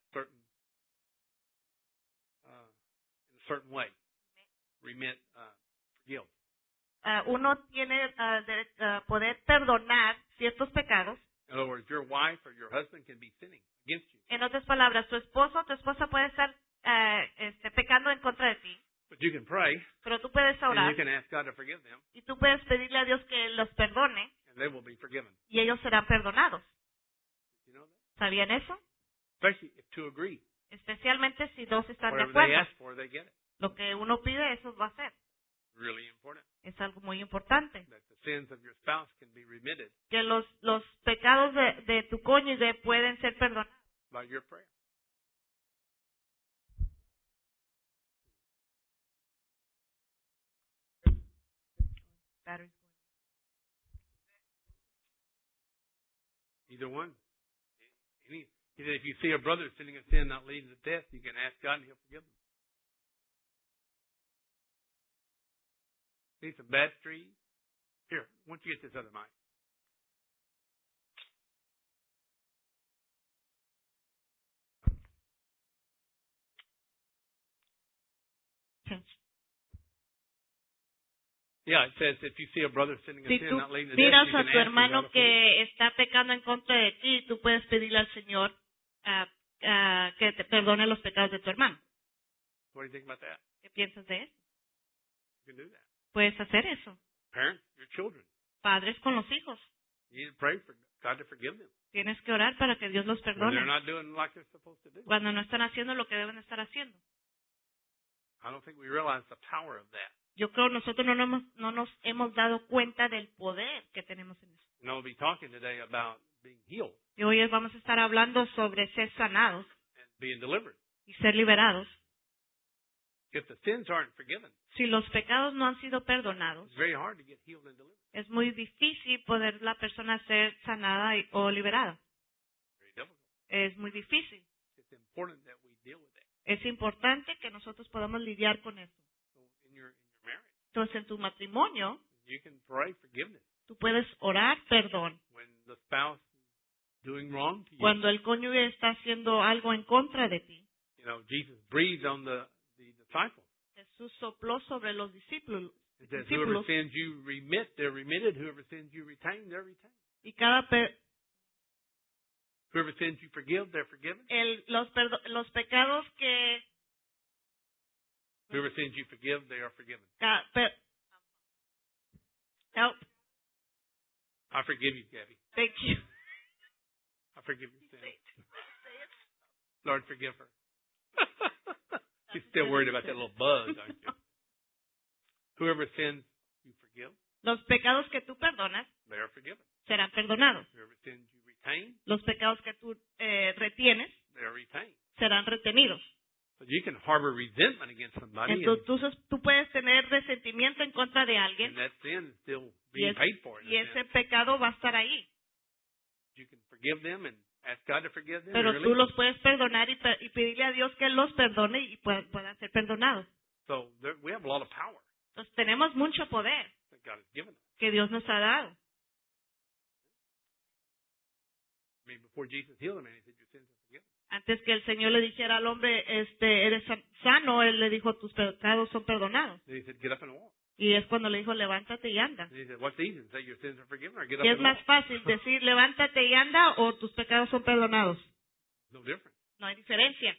a certain way. Remit guilt. Uno tiene poder perdonar ciertos pecados. In other words, your wife or your husband can be sinning against you, En otras palabras, tu esposo o tu esposa puede estar pecando en contra de ti, but you can pray pero tú puedes and orar you can ask God to forgive them, y tú puedes pedirle a Dios que los perdone and they will be forgiven. y ellos serán perdonados. You know that? ¿Sabían eso? Especially if two agree. Especialmente si dos están de Whatever they acuerdo. ask for, they get it. Lo que uno pide, eso va a hacer. Really important. Es algo muy importante. That the sins of your spouse can be remitted Que los pecados de tu cónyuge pueden ser perdonados by your prayer. Either one. He said, if you see a brother sinning a sin not leading to death, you can ask God and He'll forgive them. See some bad trees? Here, why don't you get this other mic? Yeah, it says if you see a brother sinning a Si sin tú not leading to death, miras you a can tu ask hermano God to forgive them. que está pecando en contra de ti, tú puedes pedirle al Señor que te perdone los pecados de tu hermano. What do you think about that? ¿Qué piensas de eso? You can do that. Puedes hacer eso. Parents, your children, Padres con los hijos. you need to pray for God to forgive them. Tienes que orar para que Dios los When perdone they're not doing like they're supposed to do. cuando no están haciendo lo que deben estar haciendo. I don't think we realize the power of that. Yo creo que nosotros no nos hemos dado cuenta del poder que tenemos en eso. And I'll be talking today about being healed Y hoy vamos a estar hablando sobre ser sanados and being delivered. y ser liberados. If the sins aren't forgiven, Si los pecados no han sido perdonados, it's very hard to get healed and delivered. es muy difícil poder la persona ser sanada o liberada. Very difficult. Es muy difícil. It's important that we deal with that. Es importante que nosotros podamos lidiar con eso. So in your marriage, Entonces, en tu matrimonio, you can pray forgiveness tú puedes orar perdón. when the spouse is doing wrong to you. Cuando el cónyuge está haciendo algo en contra de ti, You know, Jesus breathed on the disciples. Jesús sopló sobre los discípulos. It says, whoever sins you remit, they're remitted. Whoever sins you retain, they're retained. Y Whoever sins you forgive, they're forgiven. los pecados que Whoever sins you forgive, they are forgiven. help. I forgive you, Gabby. Thank you. I forgive your sins. Lord, forgive her. She's still worried about that little buzz, aren't you? Whoever sins you forgive, Los pecados que tú perdonas they are forgiven. serán perdonados. Whoever sins you retain, Los pecados que tú retienes they are retained. serán retenidos. So you can harbor resentment against somebody, Entonces tú puedes tener resentimiento en contra de and alguien that sin is still being paid for. In y a sense. ese pecado va a estar ahí. You can forgive them and ask God to forgive them. Pero really. tú los puedes perdonar y pedirle a Dios que los perdone y puedan ser perdonados. So we have a lot of power Entonces tenemos mucho poder that God has given us. que Dios nos ha dado. I mean, before Jesus healed the man, he said, "Your sins are forgiven." Antes que el Señor le dijera al hombre, eres sano, él le dijo, tus pecados son perdonados. Then he said, "Get up and walk." Y es cuando le dijo, levántate y anda. And he said, "What's easier, say your sins are forgiven, or get up ¿Qué es and más walk?" fácil, decir levántate y anda o tus pecados son perdonados? No difference. No hay diferencia.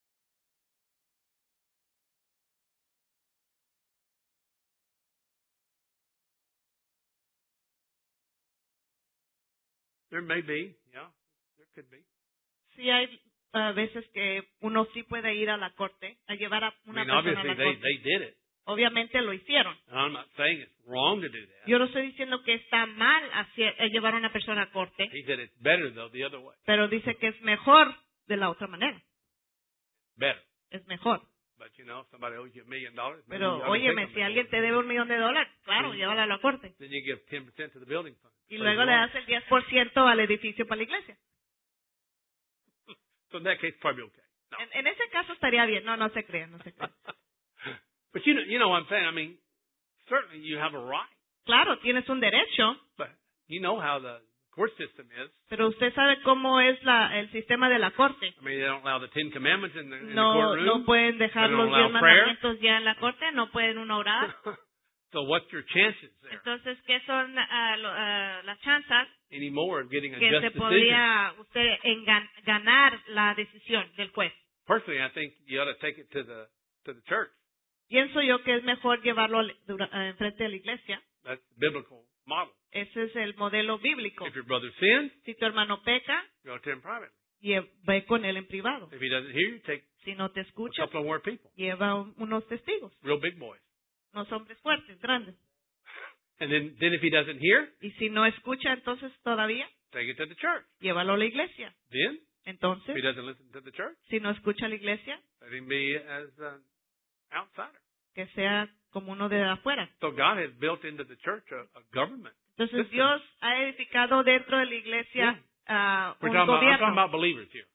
There may be, yeah, there could be. Sí hay veces que uno sí puede ir a la corte, a llevar a I una mean, persona a obviously la they corte. did it. Obviamente lo hicieron. I'm not saying it's wrong to do that. Yo no estoy diciendo que está mal llevar a una persona a corte, He said it's better though the other way. pero dice que es mejor de la otra manera. Better. Es mejor. But you know, if somebody owes you $1 million, maybe Pero you ought to óyeme, take si them alguien to te debe $1,000,000, claro, Sí. llévala a la corte. court. Then you give 10% to the building fund. Y Praise luego the le Lord. das el 10% al edificio para la iglesia. So in that case, probably okay. No. En ese caso estaría bien. No, no se crean, no se crean. But you know what I'm saying. I mean, certainly you have a right, Claro, tienes un derecho, but you know how the court system is. pero usted sabe cómo es el sistema de la corte. I mean, they don't allow the 10 Commandments in the No, courtroom. no pueden dejar They don't los 10 allow prayer. mandamientos ya en la corte, no pueden una orar. So what's your chances there Entonces, ¿qué son las chances anymore of getting a que just se decision? podría usted ganar la decisión del juez? Personally, I think you ought to take it to the church. Pienso yo que es mejor llevarlo enfrente de la iglesia. That's the biblical model. Ese es el modelo bíblico. If your brother sins, Si tu hermano peca, go to him privately. ve con él en privado. If he doesn't hear you, take Si no te a escucha, couple of more people, lleva unos testigos, real big boys. unos hombres fuertes, grandes. And then if he doesn't hear, Y si no escucha, entonces todavía, take it to the church. llévalo a la iglesia. Then, if Entonces, he doesn't listen to the church, si no escucha a la iglesia, let him be as an outsider. que sea como uno de afuera. So God has built into the church a government. Entonces, Listen. Dios ha edificado dentro de la iglesia We're un talking about, I'm talking gobierno. about believers here.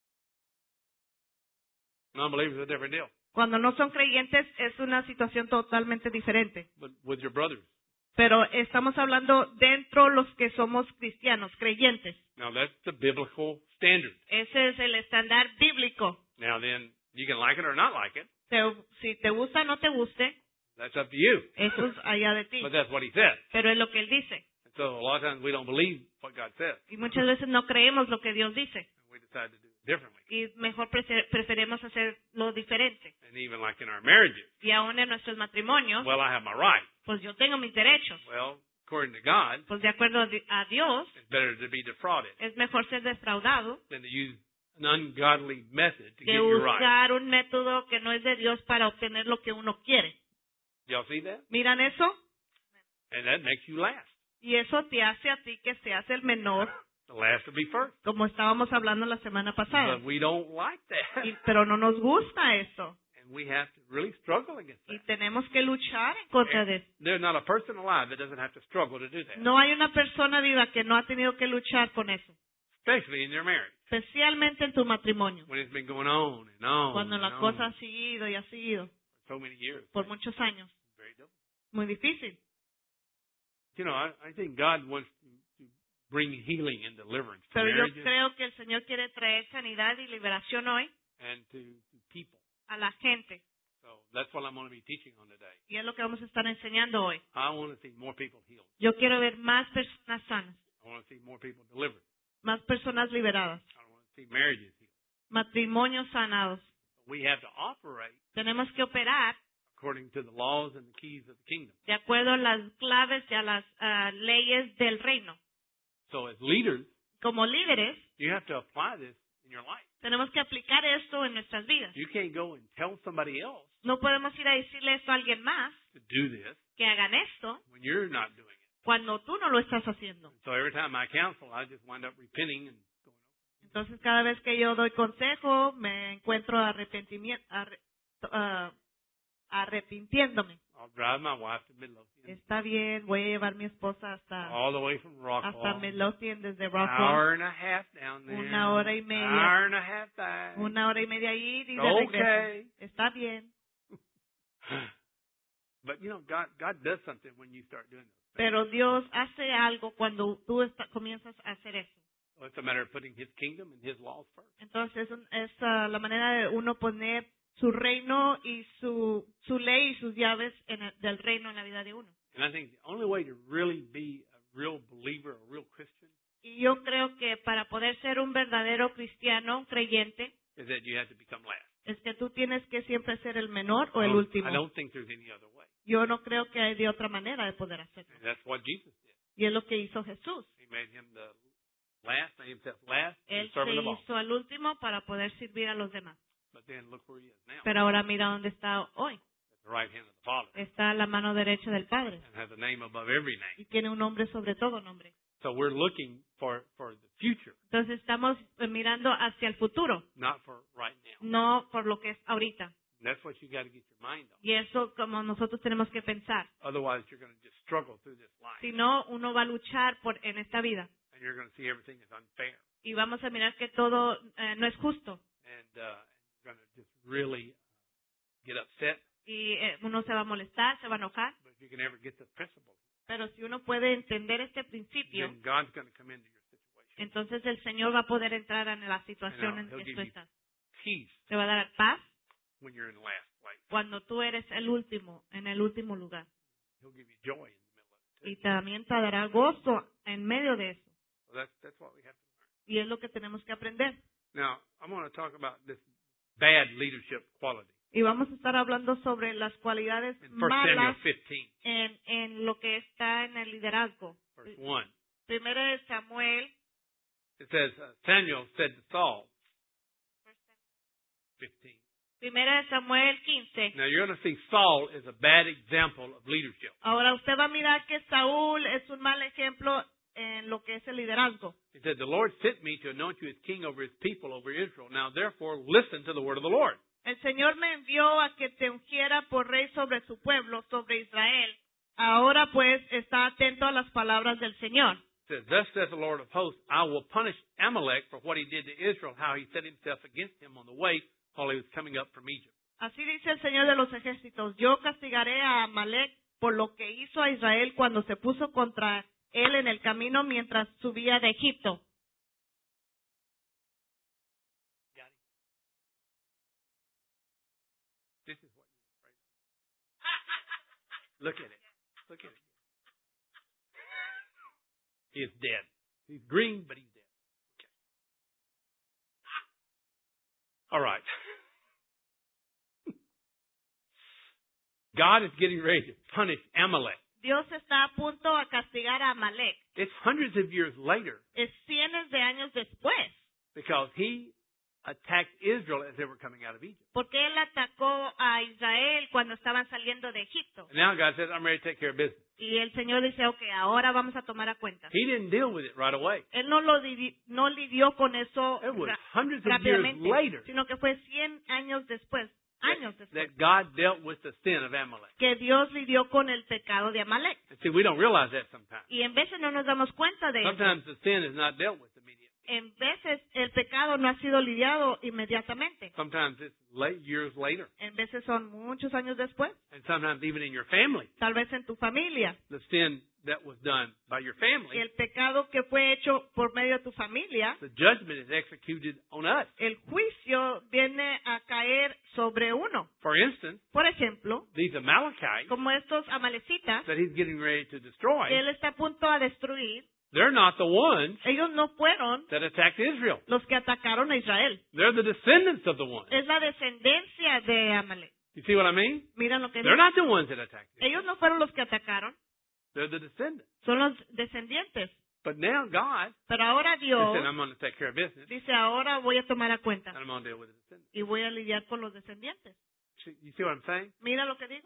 Non-believers is a different deal. Cuando no son creyentes es una situación totalmente diferente. But with your brothers. Pero estamos hablando dentro los que somos cristianos, creyentes. Now that's the biblical standard. Ese es el estándar bíblico. Now then, you can like it or not like it. Si te gusta o no te guste, That's up to you. eso es allá de ti. But that's what he said. Pero es lo que Él dice. And so a lot of times we don't believe what God says. Y muchas veces no creemos lo que Dios dice. And we decide to do it differently. Y mejor preferimos hacerlo diferente. And even like in our marriages, Y aún en nuestros matrimonios, well, I have my right. pues yo tengo mis derechos. Well, according to God, Pues de acuerdo a Dios, it's better to be defrauded es mejor ser defraudado than to use an ungodly method to que get your right. usar un método que no es de Dios para obtener lo que uno quiere. Y'all see that? ¿Miran eso? And that makes you last. Y eso te hace a ti que seas el menor, The last will be first. como estábamos hablando la semana pasada. But we don't like that. Pero no nos gusta eso. And we have to really struggle against Y that. tenemos que luchar en contra de eso. There's not a person alive that doesn't have to struggle to do that. No hay una persona viva que no ha tenido que luchar con eso. Especially in your marriage. Especialmente en tu matrimonio. When it's been going on and on. Cuando and la on cosa ha seguido y ha seguido for so many years. por muchos años. Very difficult. Muy difícil. You know, I think God wants to bring healing and deliverance to Pero yo marriages creo que el Señor quiere traer sanidad y liberación hoy and to people. a la gente. So that's what I'm going to be teaching on today. Y es lo que vamos a estar enseñando hoy. I want to see more people healed. Yo quiero ver más personas sanas, I want to see more people delivered. más personas liberadas, I want to see marriages healed. matrimonios sanados. We have to operate Tenemos que operar according to the laws and the keys of the kingdom. de acuerdo a las claves y a las leyes del reino. So as leaders, Como líderes, you have to apply this in your life. tenemos que aplicar esto en nuestras vidas. You can't go and tell somebody else No podemos ir a decirle esto a alguien más, to do this que hagan esto, when you're not doing it. cuando tú no lo estás haciendo. So every time I counsel, I just wind up repenting and going, Entonces, cada vez que yo doy consejo, me encuentro arrepintiéndome. I'll drive my wife to Midlothian. Está bien, voy a llevar a mi esposa hasta All the way from Rockwall. Midlothian, desde An Rockwall. hour and a half down there. Una hora y media. An hour and a half back. Una hora y media ir y de Okay. regreso. Está bien. But you know, God does something when you start doing those things. Pero Dios hace algo cuando tú comienzas a hacer eso. So it's a matter of putting His kingdom and His laws first. Entonces, es la manera de uno poner su reino y su ley y sus llaves del reino en la vida de uno. And I think the only way to really be a real believer, a real Christian, Y yo creo que para poder ser un verdadero cristiano, un creyente, is that you have to become last. es que tú tienes que siempre ser el menor o el I último. don't think there's any other way. Yo no creo que hay de otra manera de poder hacerlo. And that's what Jesus did. Y es lo que hizo Jesús. He made him the last, made himself last, and Él se servant of all. hizo al último para poder servir a los demás. But then look where he is now. Pero ahora mira dónde está hoy. At the right hand of the Father. Está a la mano derecha del Padre. And has a name above every name. Y tiene un nombre sobre todo nombre. So we're looking for the future, Entonces estamos mirando hacia el futuro, not for right now. no por lo que es ahorita. And that's what you got to get your mind on. Y eso como nosotros tenemos que pensar. Otherwise, you're going to just struggle through this life. Si no, uno va a luchar en esta vida. And you're going to see everything is unfair. Y vamos a mirar que todo no es justo. And you're going to just really get upset. Y uno se va a molestar, se va a enojar. But if you can ever get the principle, Pero si uno puede entender este principio, then God's going to come into your situation. entonces el Señor va a poder entrar en la situación en He'll que give tú you estás. peace Te va a dar paz when you're in the last place. cuando tú eres el último, en el último lugar. He'll give you joy in the middle of it, too. Y también te dará gozo en medio de eso. So that's what we have to learn. Y es lo que tenemos que aprender. Now, I'm going to talk about this bad leadership quality Y vamos a estar hablando sobre las cualidades in 1 Samuel malas 15, en lo que está en el liderazgo. verse 1. Primero de Samuel, It says, Samuel said to Saul, 15. primero de Samuel 15. Now, you're going to see Saul is a bad example of leadership. Ahora usted va a mirar que Saúl es un mal ejemplo en lo que es el liderazgo. He said, the Lord sent me to anoint you as king over his people, over Israel. Now, therefore, listen to the word of the Lord. El Señor me envió a que te ungiera por rey sobre su pueblo, sobre Israel. Ahora pues está atento a las palabras del Señor. It says, thus says the Lord of hosts, I will punish Amalek for what he did to Israel, how he set himself against him on the way while he was coming up from Egypt. Así dice el Señor de los ejércitos, yo castigaré a Amalek por lo que hizo a Israel cuando se puso contra él en el camino mientras subía de Egipto. This is what you're afraid of. Look at it. Look at it. He is dead. He's green, but he's dead. Okay. All right. God is getting ready to punish Amalek. Dios está a punto a castigar a Amalek. It's hundreds of years later Es cientos de años después, because he attacked Israel as they were coming out of Egypt. porque él atacó a Israel cuando estaban saliendo de Egipto. And now God says, I'm ready to take care of business. Y el Señor dice, ok, ahora vamos a tomar a cuenta. He didn't deal with it right away. Él no lidió con eso It was hundreds of years rápidamente, later sino que fue 100 años después, that God dealt with the sin of Amalek. que Dios lidió con el pecado de Amalek. And see, we don't realize that sometimes. Y en veces no nos damos cuenta de eso. Sometimes the sin is not dealt with immediately. En veces el pecado no ha sido lidiado inmediatamente. Sometimes it's years later. En veces son muchos años después. And sometimes even in your family, Tal vez en tu familia. the sin that was done by your Y family, el pecado que fue hecho por medio de tu familia, the judgment is executed on us. el juicio viene a caer sobre uno. For instance, Por ejemplo, these Amalekites como estos amalecitas, that he's getting ready to destroy, que él está a punto a destruir, they're not the ones ellos no fueron that attacked Israel. los que atacaron a Israel. They're the descendants of the ones. Es la descendencia de Amalek. You see what I mean? Miran lo que They're dice. not the ones that attacked Israel. Ellos no fueron los que atacaron, They're the descendants. son los descendientes. But now God Pero ahora has Dios said, I'm going to take care of business, dice, ahora voy a tomar a cuenta and I'm going to deal with the descendants. y voy a lidiar con los descendientes. You see what I'm saying? Mira lo que digo.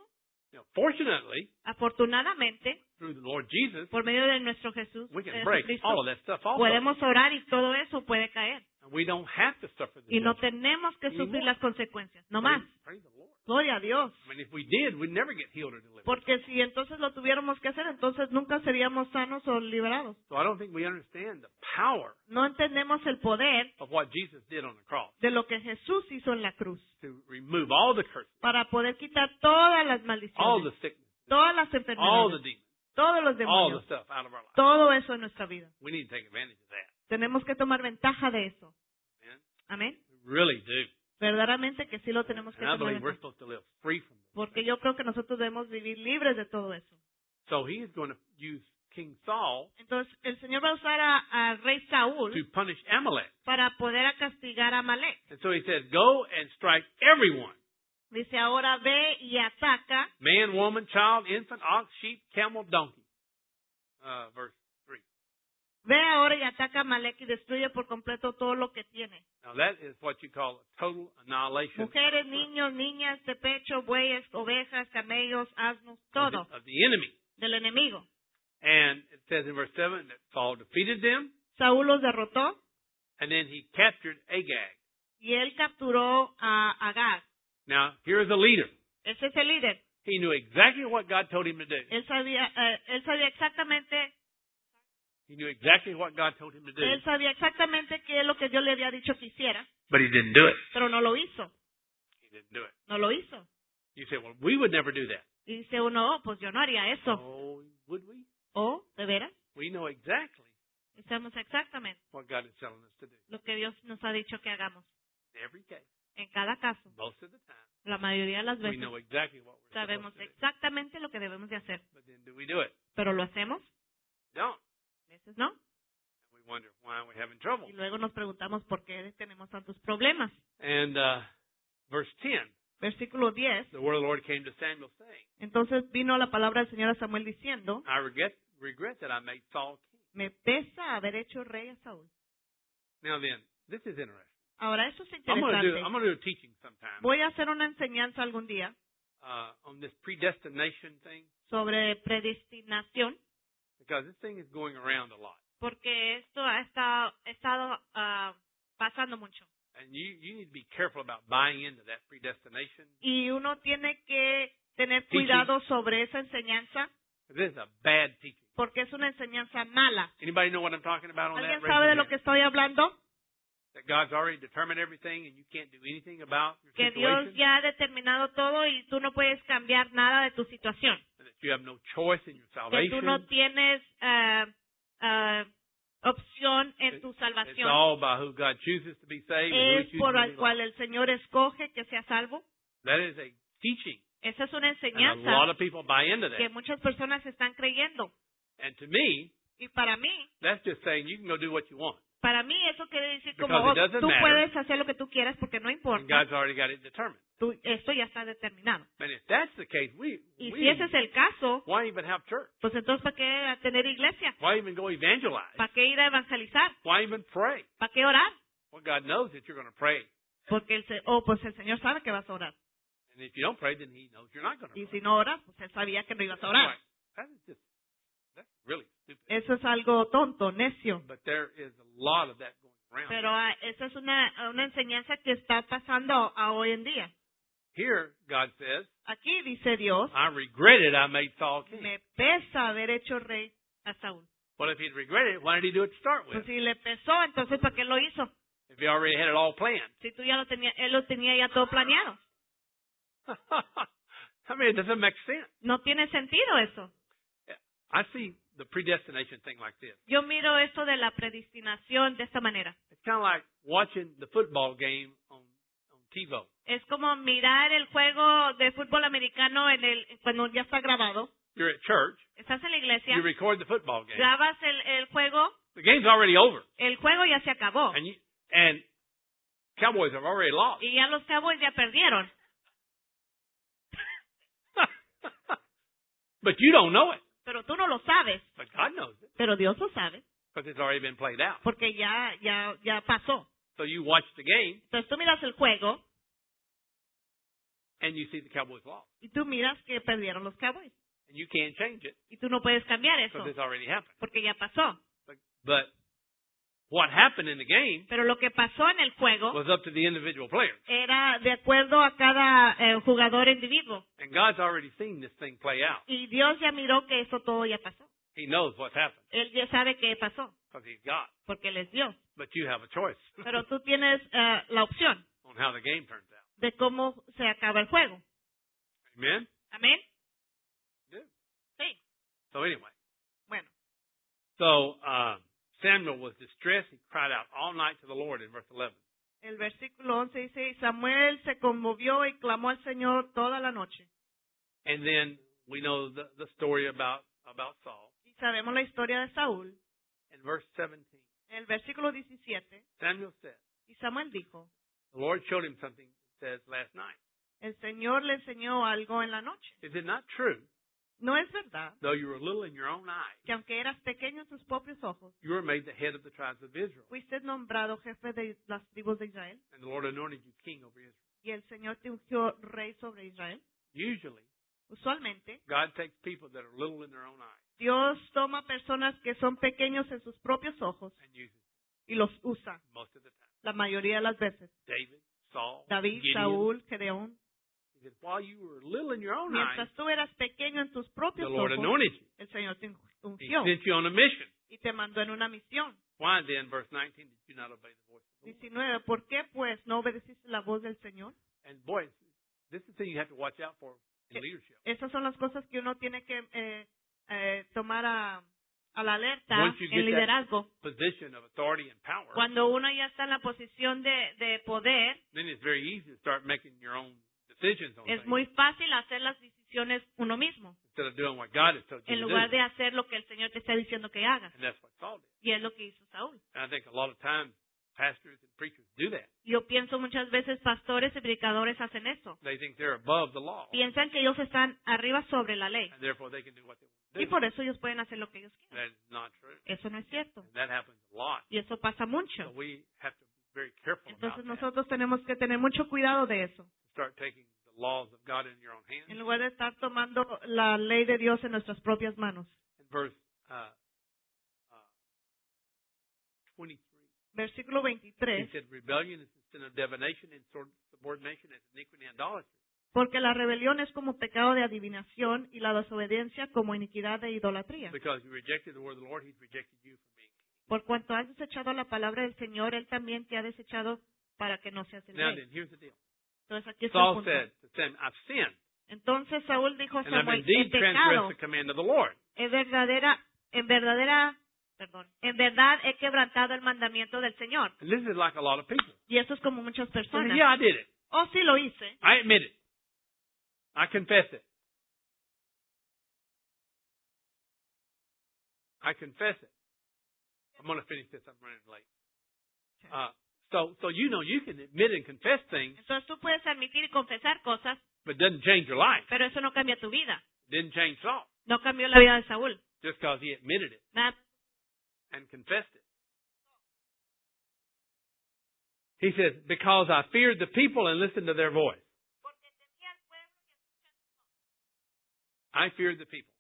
Now, fortunately, Afortunadamente, through the Lord Jesus, por medio de nuestro Jesús, we can break Jesucristo, all of that stuff also. podemos orar y todo eso puede caer. And we don't have to suffer the Y no judgment. tenemos que sufrir Anymore. las consecuencias, no más. Praise the Lord. Gloria a Dios. I mean, if we did, we'd never get healed or delivered. Porque si entonces lo tuviéramos que hacer, entonces nunca seríamos sanos o liberados. So I don't think we understand the power No entendemos el poder of what Jesus did on the cross de lo que Jesús hizo en la cruz to remove all the curses, para poder quitar todas las all maldiciones, the sickness, todas las all the enfermedades, demons, todos los all the demonios, stuff out of our life. todo eso en nuestra vida. We need to take advantage of that. Tenemos que tomar ventaja de eso. Man. Amén. We really do. Verdaderamente que sí lo tenemos que And I tomar believe we're ventaja. supposed to live free from them. Porque yo creo que nosotros debemos vivir libres de todo eso. So he is going to use King Saul Entonces, el Señor va a usar al rey to Saúl punish Amalek. para poder castigar a Amalek. And so he said, go and strike everyone. Dice, ahora ve y ataca Man, woman, child, infant, ox, sheep, camel, donkey. Verse 3. Ve ahora y ataca a Amalek y destruye por completo todo lo que tiene. Now that is what you call a total annihilation Mujeres, niños, niñas de pecho, bueyes, ovejas, camellos, asnos, todo of the enemy. del enemigo. And it says in verse 7 that Saul defeated them, Saúl los derrotó and then he captured Agag. y él capturó a Agag. Now, here's a leader. Ese es el líder. He knew exactly what God told him to do. Él sabía exactamente, He knew exactly what God told him to do. él sabía exactamente qué es lo que Dios le había dicho que hiciera, But he didn't do it. pero no lo hizo. He didn't do it. No lo hizo. You say, well, we would never do that. Y dice uno, oh, pues yo no haría eso. Oh, would we? ¿Oh, de veras? We know exactly Y sabemos exactamente what God is telling us to do. lo que Dios nos ha dicho que hagamos. In every case, En cada caso, most of the time, la mayoría de las we veces, know exactly what we're sabemos supposed to do. exactamente lo que debemos de hacer. But then do we do it? Pero lo hacemos, Don't. a veces no. And we wonder why we're having trouble. Y luego nos preguntamos por qué tenemos tantos problemas. And verse 10, Versículo 10. the word of the Lord came to Samuel saying, Entonces vino la palabra del Señor a Samuel diciendo, I regret that I made Saul king. me pesa haber hecho rey a Saúl. Now then, this is interesting. Ahora, eso es I'm going interesante. to do a teaching sometime Voy a hacer una enseñanza algún día on this predestination thing, sobre predestinación, because this thing is going around a lot. porque esto ha estado pasando mucho. And you need to be careful about buying into that predestination. Y uno tiene que tener Teaching. cuidado sobre esa enseñanza, This is a bad teaching. porque es una enseñanza mala. Anybody know what I'm talking about on that? ¿Alguien Raise sabe your de lo hand. que estoy hablando? That God's already determined everything and you can't do anything about your Que Dios situation. ya ha determinado todo y tú no puedes cambiar nada de tu situación. And that you have no choice in your Que tú salvation. no tienes opción en tu It's salvación. all by who God chooses to be saved and who Es He chooses por to el be cual lost. el Señor escoge que sea salvo. That is a teaching. Esa es una And a lot enseñanza of people buy into que that. muchas personas están creyendo. And to me, Y para mí that's just saying you can go do what you want. eso quiere decir como Because it doesn't tú matter. puedes hacer lo que tú quieras porque no And importa. God's already got it determined. Esto ya está determinado. And if that's the case, Y si ese es el caso, why even have church? pues entonces ¿para qué tener iglesia? Why even go evangelize? ¿Para qué ir a evangelizar? Why even pray? ¿Para qué orar? Well, God knows that you're going to pray. Porque pues el Señor sabe que vas a orar. And if you don't pray, then He knows you're not going to Y pray. si no oras, pues Él sabía que no ibas a orar. Right. That is just, that's really stupid. Eso es algo tonto, necio. But there is a lot of that going around. Pero esa es una enseñanza que está pasando a hoy en día. Here, God says, Aquí dice Dios, I regretted I made Saul king. me pesa haber hecho rey a Saúl. Well, if he'd regretted it, why did he do it to start Pues with? si le pesó, entonces ¿para qué lo hizo? If he already had it all planned. Si tú ya lo tenías, él lo tenía ya todo planeado. I mean, it doesn't make sense. No tiene sentido eso. I see the predestination thing like this. Yo miro esto de la predestinación de esta manera. It's kind of like watching the football game on TiVo. Es como mirar el juego de fútbol americano cuando ya está grabado. You're at church. Estás en la iglesia, You record the football game. grabas el juego, The game's already over. el juego ya se acabó. And Cowboys have already lost. Y ya los Cowboys ya perdieron. But you don't know it. Pero tú no lo sabes. But God knows it. Pero Dios lo sabe. Because it's already been played out. Porque ya pasó. So you watch the game. Entonces tú miras el juego and you see the Cowboys lost. y tú miras que perdieron los Cowboys. And you can't change it Y tú no puedes cambiar eso, because it's already happened. porque ya pasó. But what happened in the game Pero lo que pasó en el juego was up to the individual players. era de acuerdo a cada jugador individuo. And God's already seen this thing play out. Y Dios ya miró que eso todo ya pasó. He knows what's happened Él ya sabe qué pasó, because He's God. porque Él es Dios. But you have a choice Pero tú tienes la opción on how the game turns out. de cómo se acaba el juego. Amen? ¿Amén? You do. Sí. So anyway, Bueno, so Samuel was distressed. He cried out all night to the Lord in verse 11. el versículo 11 dice, y Samuel se conmovió y clamó al Señor toda la noche. And then we know the story about Saul. Y sabemos la historia de Saúl. In verse 17, En el versículo 17, Samuel said, y Samuel dijo, the Lord showed him something, it says, last night. el Señor le enseñó algo en la noche. Is it not true, No es verdad though you were little in your own eyes, que aunque eras pequeño en tus propios ojos, you were made the head of the tribes of Israel, fuiste nombrado jefe de las tribus de Israel, and the Lord anointed you king over Israel? y el Señor te ungió rey sobre Israel? Usually, Usualmente, God takes people that are little in their own eyes Dios toma personas que son pequeños en sus propios ojos and uses them y los usa most of the time. la mayoría de las veces. David, Saul, David, Gideon. Saúl, Gedeón. He said, while you were little in your own eyes, Mientras tú eras pequeño en tus the propios Lord ojos, anointed you. el Señor te He ungió sent you on a mission. y te mandó en una misión. Why then, verse 19, did you not obey the voice of the Lord? 19. ¿Por qué, pues, no obedeciste la voz del Señor? And boy, this is the thing you have to watch out for in leadership. Esas son las cosas que uno tiene que tomar a la alerta Once you get en liderazgo. Position of authority and power, Cuando uno ya está en la posición de poder, then it's very easy to start making your own decisions on es things muy fácil hacer las decisiones uno mismo, instead of doing what God has told you en to lugar do. de hacer lo que el Señor te está diciendo que hagas. And that's what Saul did. Y es lo que hizo Saúl. And I think a lot of times pastors and preachers do that. Yo pienso muchas veces pastores y predicadores hacen eso. They think they're above the law, Piensan que ellos están arriba sobre la ley. and therefore they can do what they want to Y do. por eso ellos pueden hacer lo que ellos quieran. That is not true. Eso no es cierto. And that happens a lot. Y eso pasa So mucho. we have to be very careful about Entonces that. nosotros tenemos que tener mucho cuidado de eso. Start taking the laws of God in your own hands. En lugar de estar tomando la ley de Dios en nuestras propias manos. In verse 23, Versículo he 23. said, rebellion is the sin of divination, and subordination is iniquity and idolatry. Porque la rebelión es como pecado de adivinación y la desobediencia como iniquidad de idolatría. Because you rejected the word of the Lord, he's rejected you from being king. Por cuanto has desechado la palabra del Señor, Él también te ha desechado para que no seas el Now rey. then, here's the deal. Entonces aquí está el Saul punto. said to Samuel, I've sinned, Entonces Saúl dijo a and I've Samuel, he indeed transgressed pecado, the command of the Lord. en verdad he quebrantado el mandamiento del Señor. And this is like a lot of people. Y eso es como muchas So, personas. yeah, I did it. Oh, sí lo hice. I admit it. I confess it. I confess it. I'm going to finish this. I'm running late. So you know you can admit and confess things, Entonces tú puedes admitir y confesar cosas, but it doesn't change your life. pero eso no cambia tu vida. It didn't change Saul No cambió la vida de Saúl. just because he admitted it Nada. and confessed it. He says, because I feared the people and listened to their voice. I feared the people.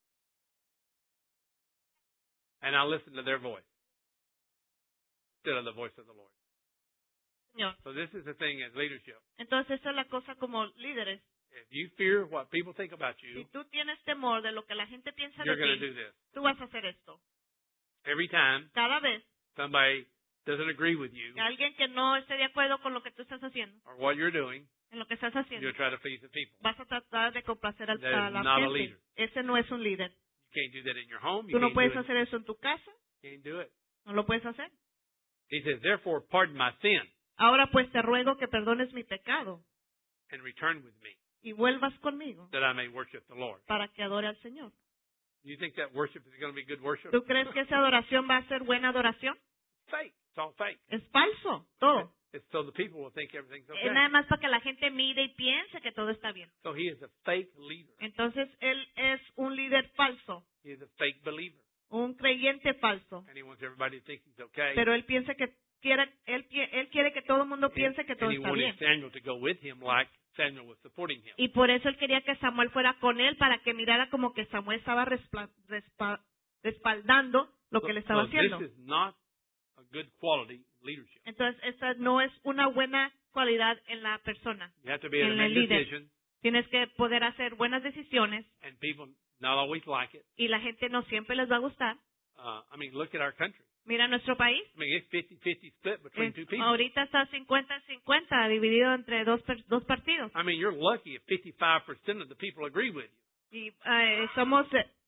And I listened to their voice instead of the voice of the Lord. Señor. So this is the thing as leadership. Entonces esa es la cosa como líderes. If you fear what people think about Si you, tú tienes temor de lo que la gente piensa you're going de to ti, do this. tú vas a hacer esto. Every time Cada vez somebody doesn't agree with you que alguien que no esté de acuerdo con lo que tú estás haciendo, or what you're doing, en lo que estás haciendo, you'll try to please the people. vas a tratar de complacer That is a la not a gente. leader. Ese no es un líder. You can't do that in your home. You Tú no can't puedes do it. hacer eso en tu casa, Can't do it. no lo puedes hacer. He says, therefore, pardon my sin Ahora pues te ruego que perdones mi pecado and return with me, y vuelvas conmigo that I may worship the Lord. para que adore al Señor. You think that worship is going to be good worship? ¿Tú crees que esa adoración va a ser buena adoración? Fake. It's all fake. Es falso, todo. It's so the people will think everything's Es okay. nada más para que la gente mire y piense que todo está bien. So he is a fake leader. Entonces él es un líder falso, He is a fake believer. un creyente falso, And he wants everybody to think he's okay. pero él piensa que él quiere que todo el mundo piense que todo and he está wanted bien. Samuel to go with him like Samuel was supporting him. Y por eso él quería que Samuel fuera con él para que mirara como que Samuel estaba respaldando lo que le estaba So haciendo. this is not a good quality in leadership. Entonces, esta no es una buena cualidad en la persona, You have to be able to en make el líder. decisions, Tienes que poder hacer buenas decisiones and people not always like it. y la gente no siempre les va a gustar. I mean, look at our country. Mira nuestro país. I mean, it's 50-50 split between two people. Ahorita está 50-50 dividido entre dos partidos. I mean, you're lucky if 55% of the people agree with you. Y somos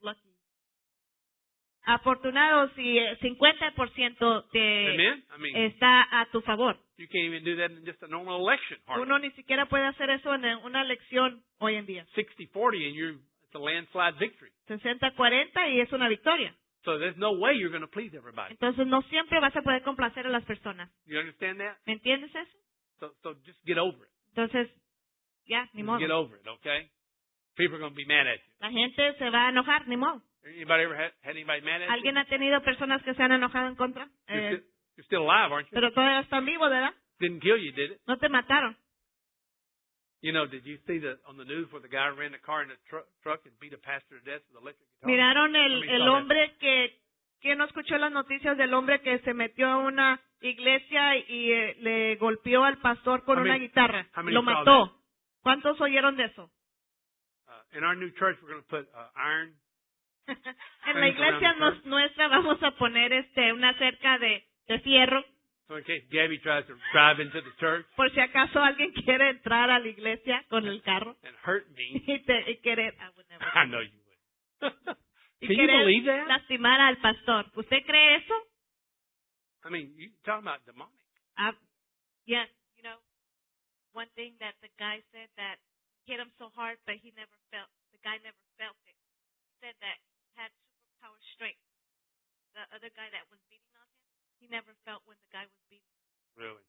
afortunados si 50% Amen? I mean, está a tu favor. you can't even do that in just a normal election. Hardly. Uno ni siquiera puede hacer eso en una elección hoy en día. 60-40 and it's a landslide victory. 60-40 y es una victoria. So there's no way you're going to please everybody. Entonces no siempre vas a poder complacer a las personas. You understand that? ¿Me entiendes eso? So just get over it. Entonces, ya, ni Just get modo. over it, okay? People are going to be mad at you. La gente se va a enojar, ni modo. Anybody ever had anybody mad at you? ¿Alguien ha tenido personas que se han enojado en contra? You're still alive, aren't you? Pero todavía están vivos, ¿verdad? Didn't kill you, did it? No te mataron. You know, did you see on the news where the guy ran a car in a truck and beat a pastor to death with an electric guitar? Miraron How many el saw that? hombre que no escuchó las noticias del hombre que se metió a una iglesia y le golpeó al pastor con How una many- guitarra. how many Lo saw mató. ¿Cuántos oyeron de eso? In our new church, we're going to put iron. En la iglesia nuestra vamos a poner una cerca de fierro So in case Gabby tries to drive into the church por si acaso alguien quiere entrar a la iglesia con el carro and hurt me, y querer I know you would. y Can you querer believe that? lastimar al pastor. ¿Usted cree eso? I mean, you talking about demonic. Yes, you know, one thing that the guy said that hit him so hard, but the guy never felt it. He said that he had superpower strength. The other guy that was beating on him, he never felt when the guy was beating him. Really?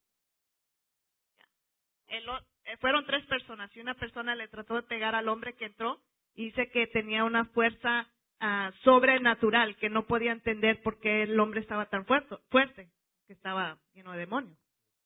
Fueron 3 personas y una persona le trató de pegar al hombre que entró y dice que tenía una fuerza sobrenatural, que no podía entender por qué el hombre estaba tan fuerte, que estaba lleno de demonios.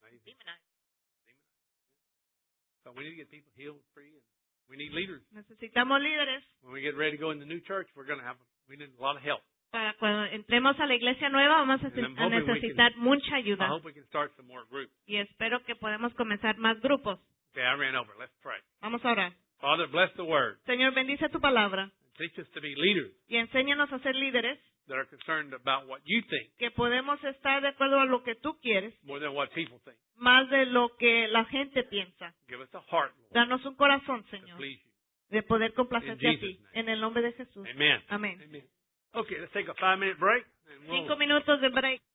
So we need to get people healed, free, and we need leaders. Necesitamos líderes When we get ready to go in the new church, we need a lot of help. para cuando entremos a la iglesia nueva vamos a And I'm hoping we necesitar mucha I ayuda hope we can start some more groups. y espero que podamos comenzar más grupos. Okay, I ran over. Let's pray. Vamos a orar. Father, bless the word. Señor, bendice tu palabra Teach us to be leaders y enséñanos a ser líderes that are concerned about what you think que podemos estar de acuerdo a lo que tú quieres, more than what people think. más de lo que la gente piensa. Give us a heart, Lord, Danos un corazón, to Señor, please you. de poder complacerte a In ti. Jesus' name. En el nombre de Jesús. Amen. Amén. Amen. Okay, let's take a 5-minute break. And 5 minutos de break.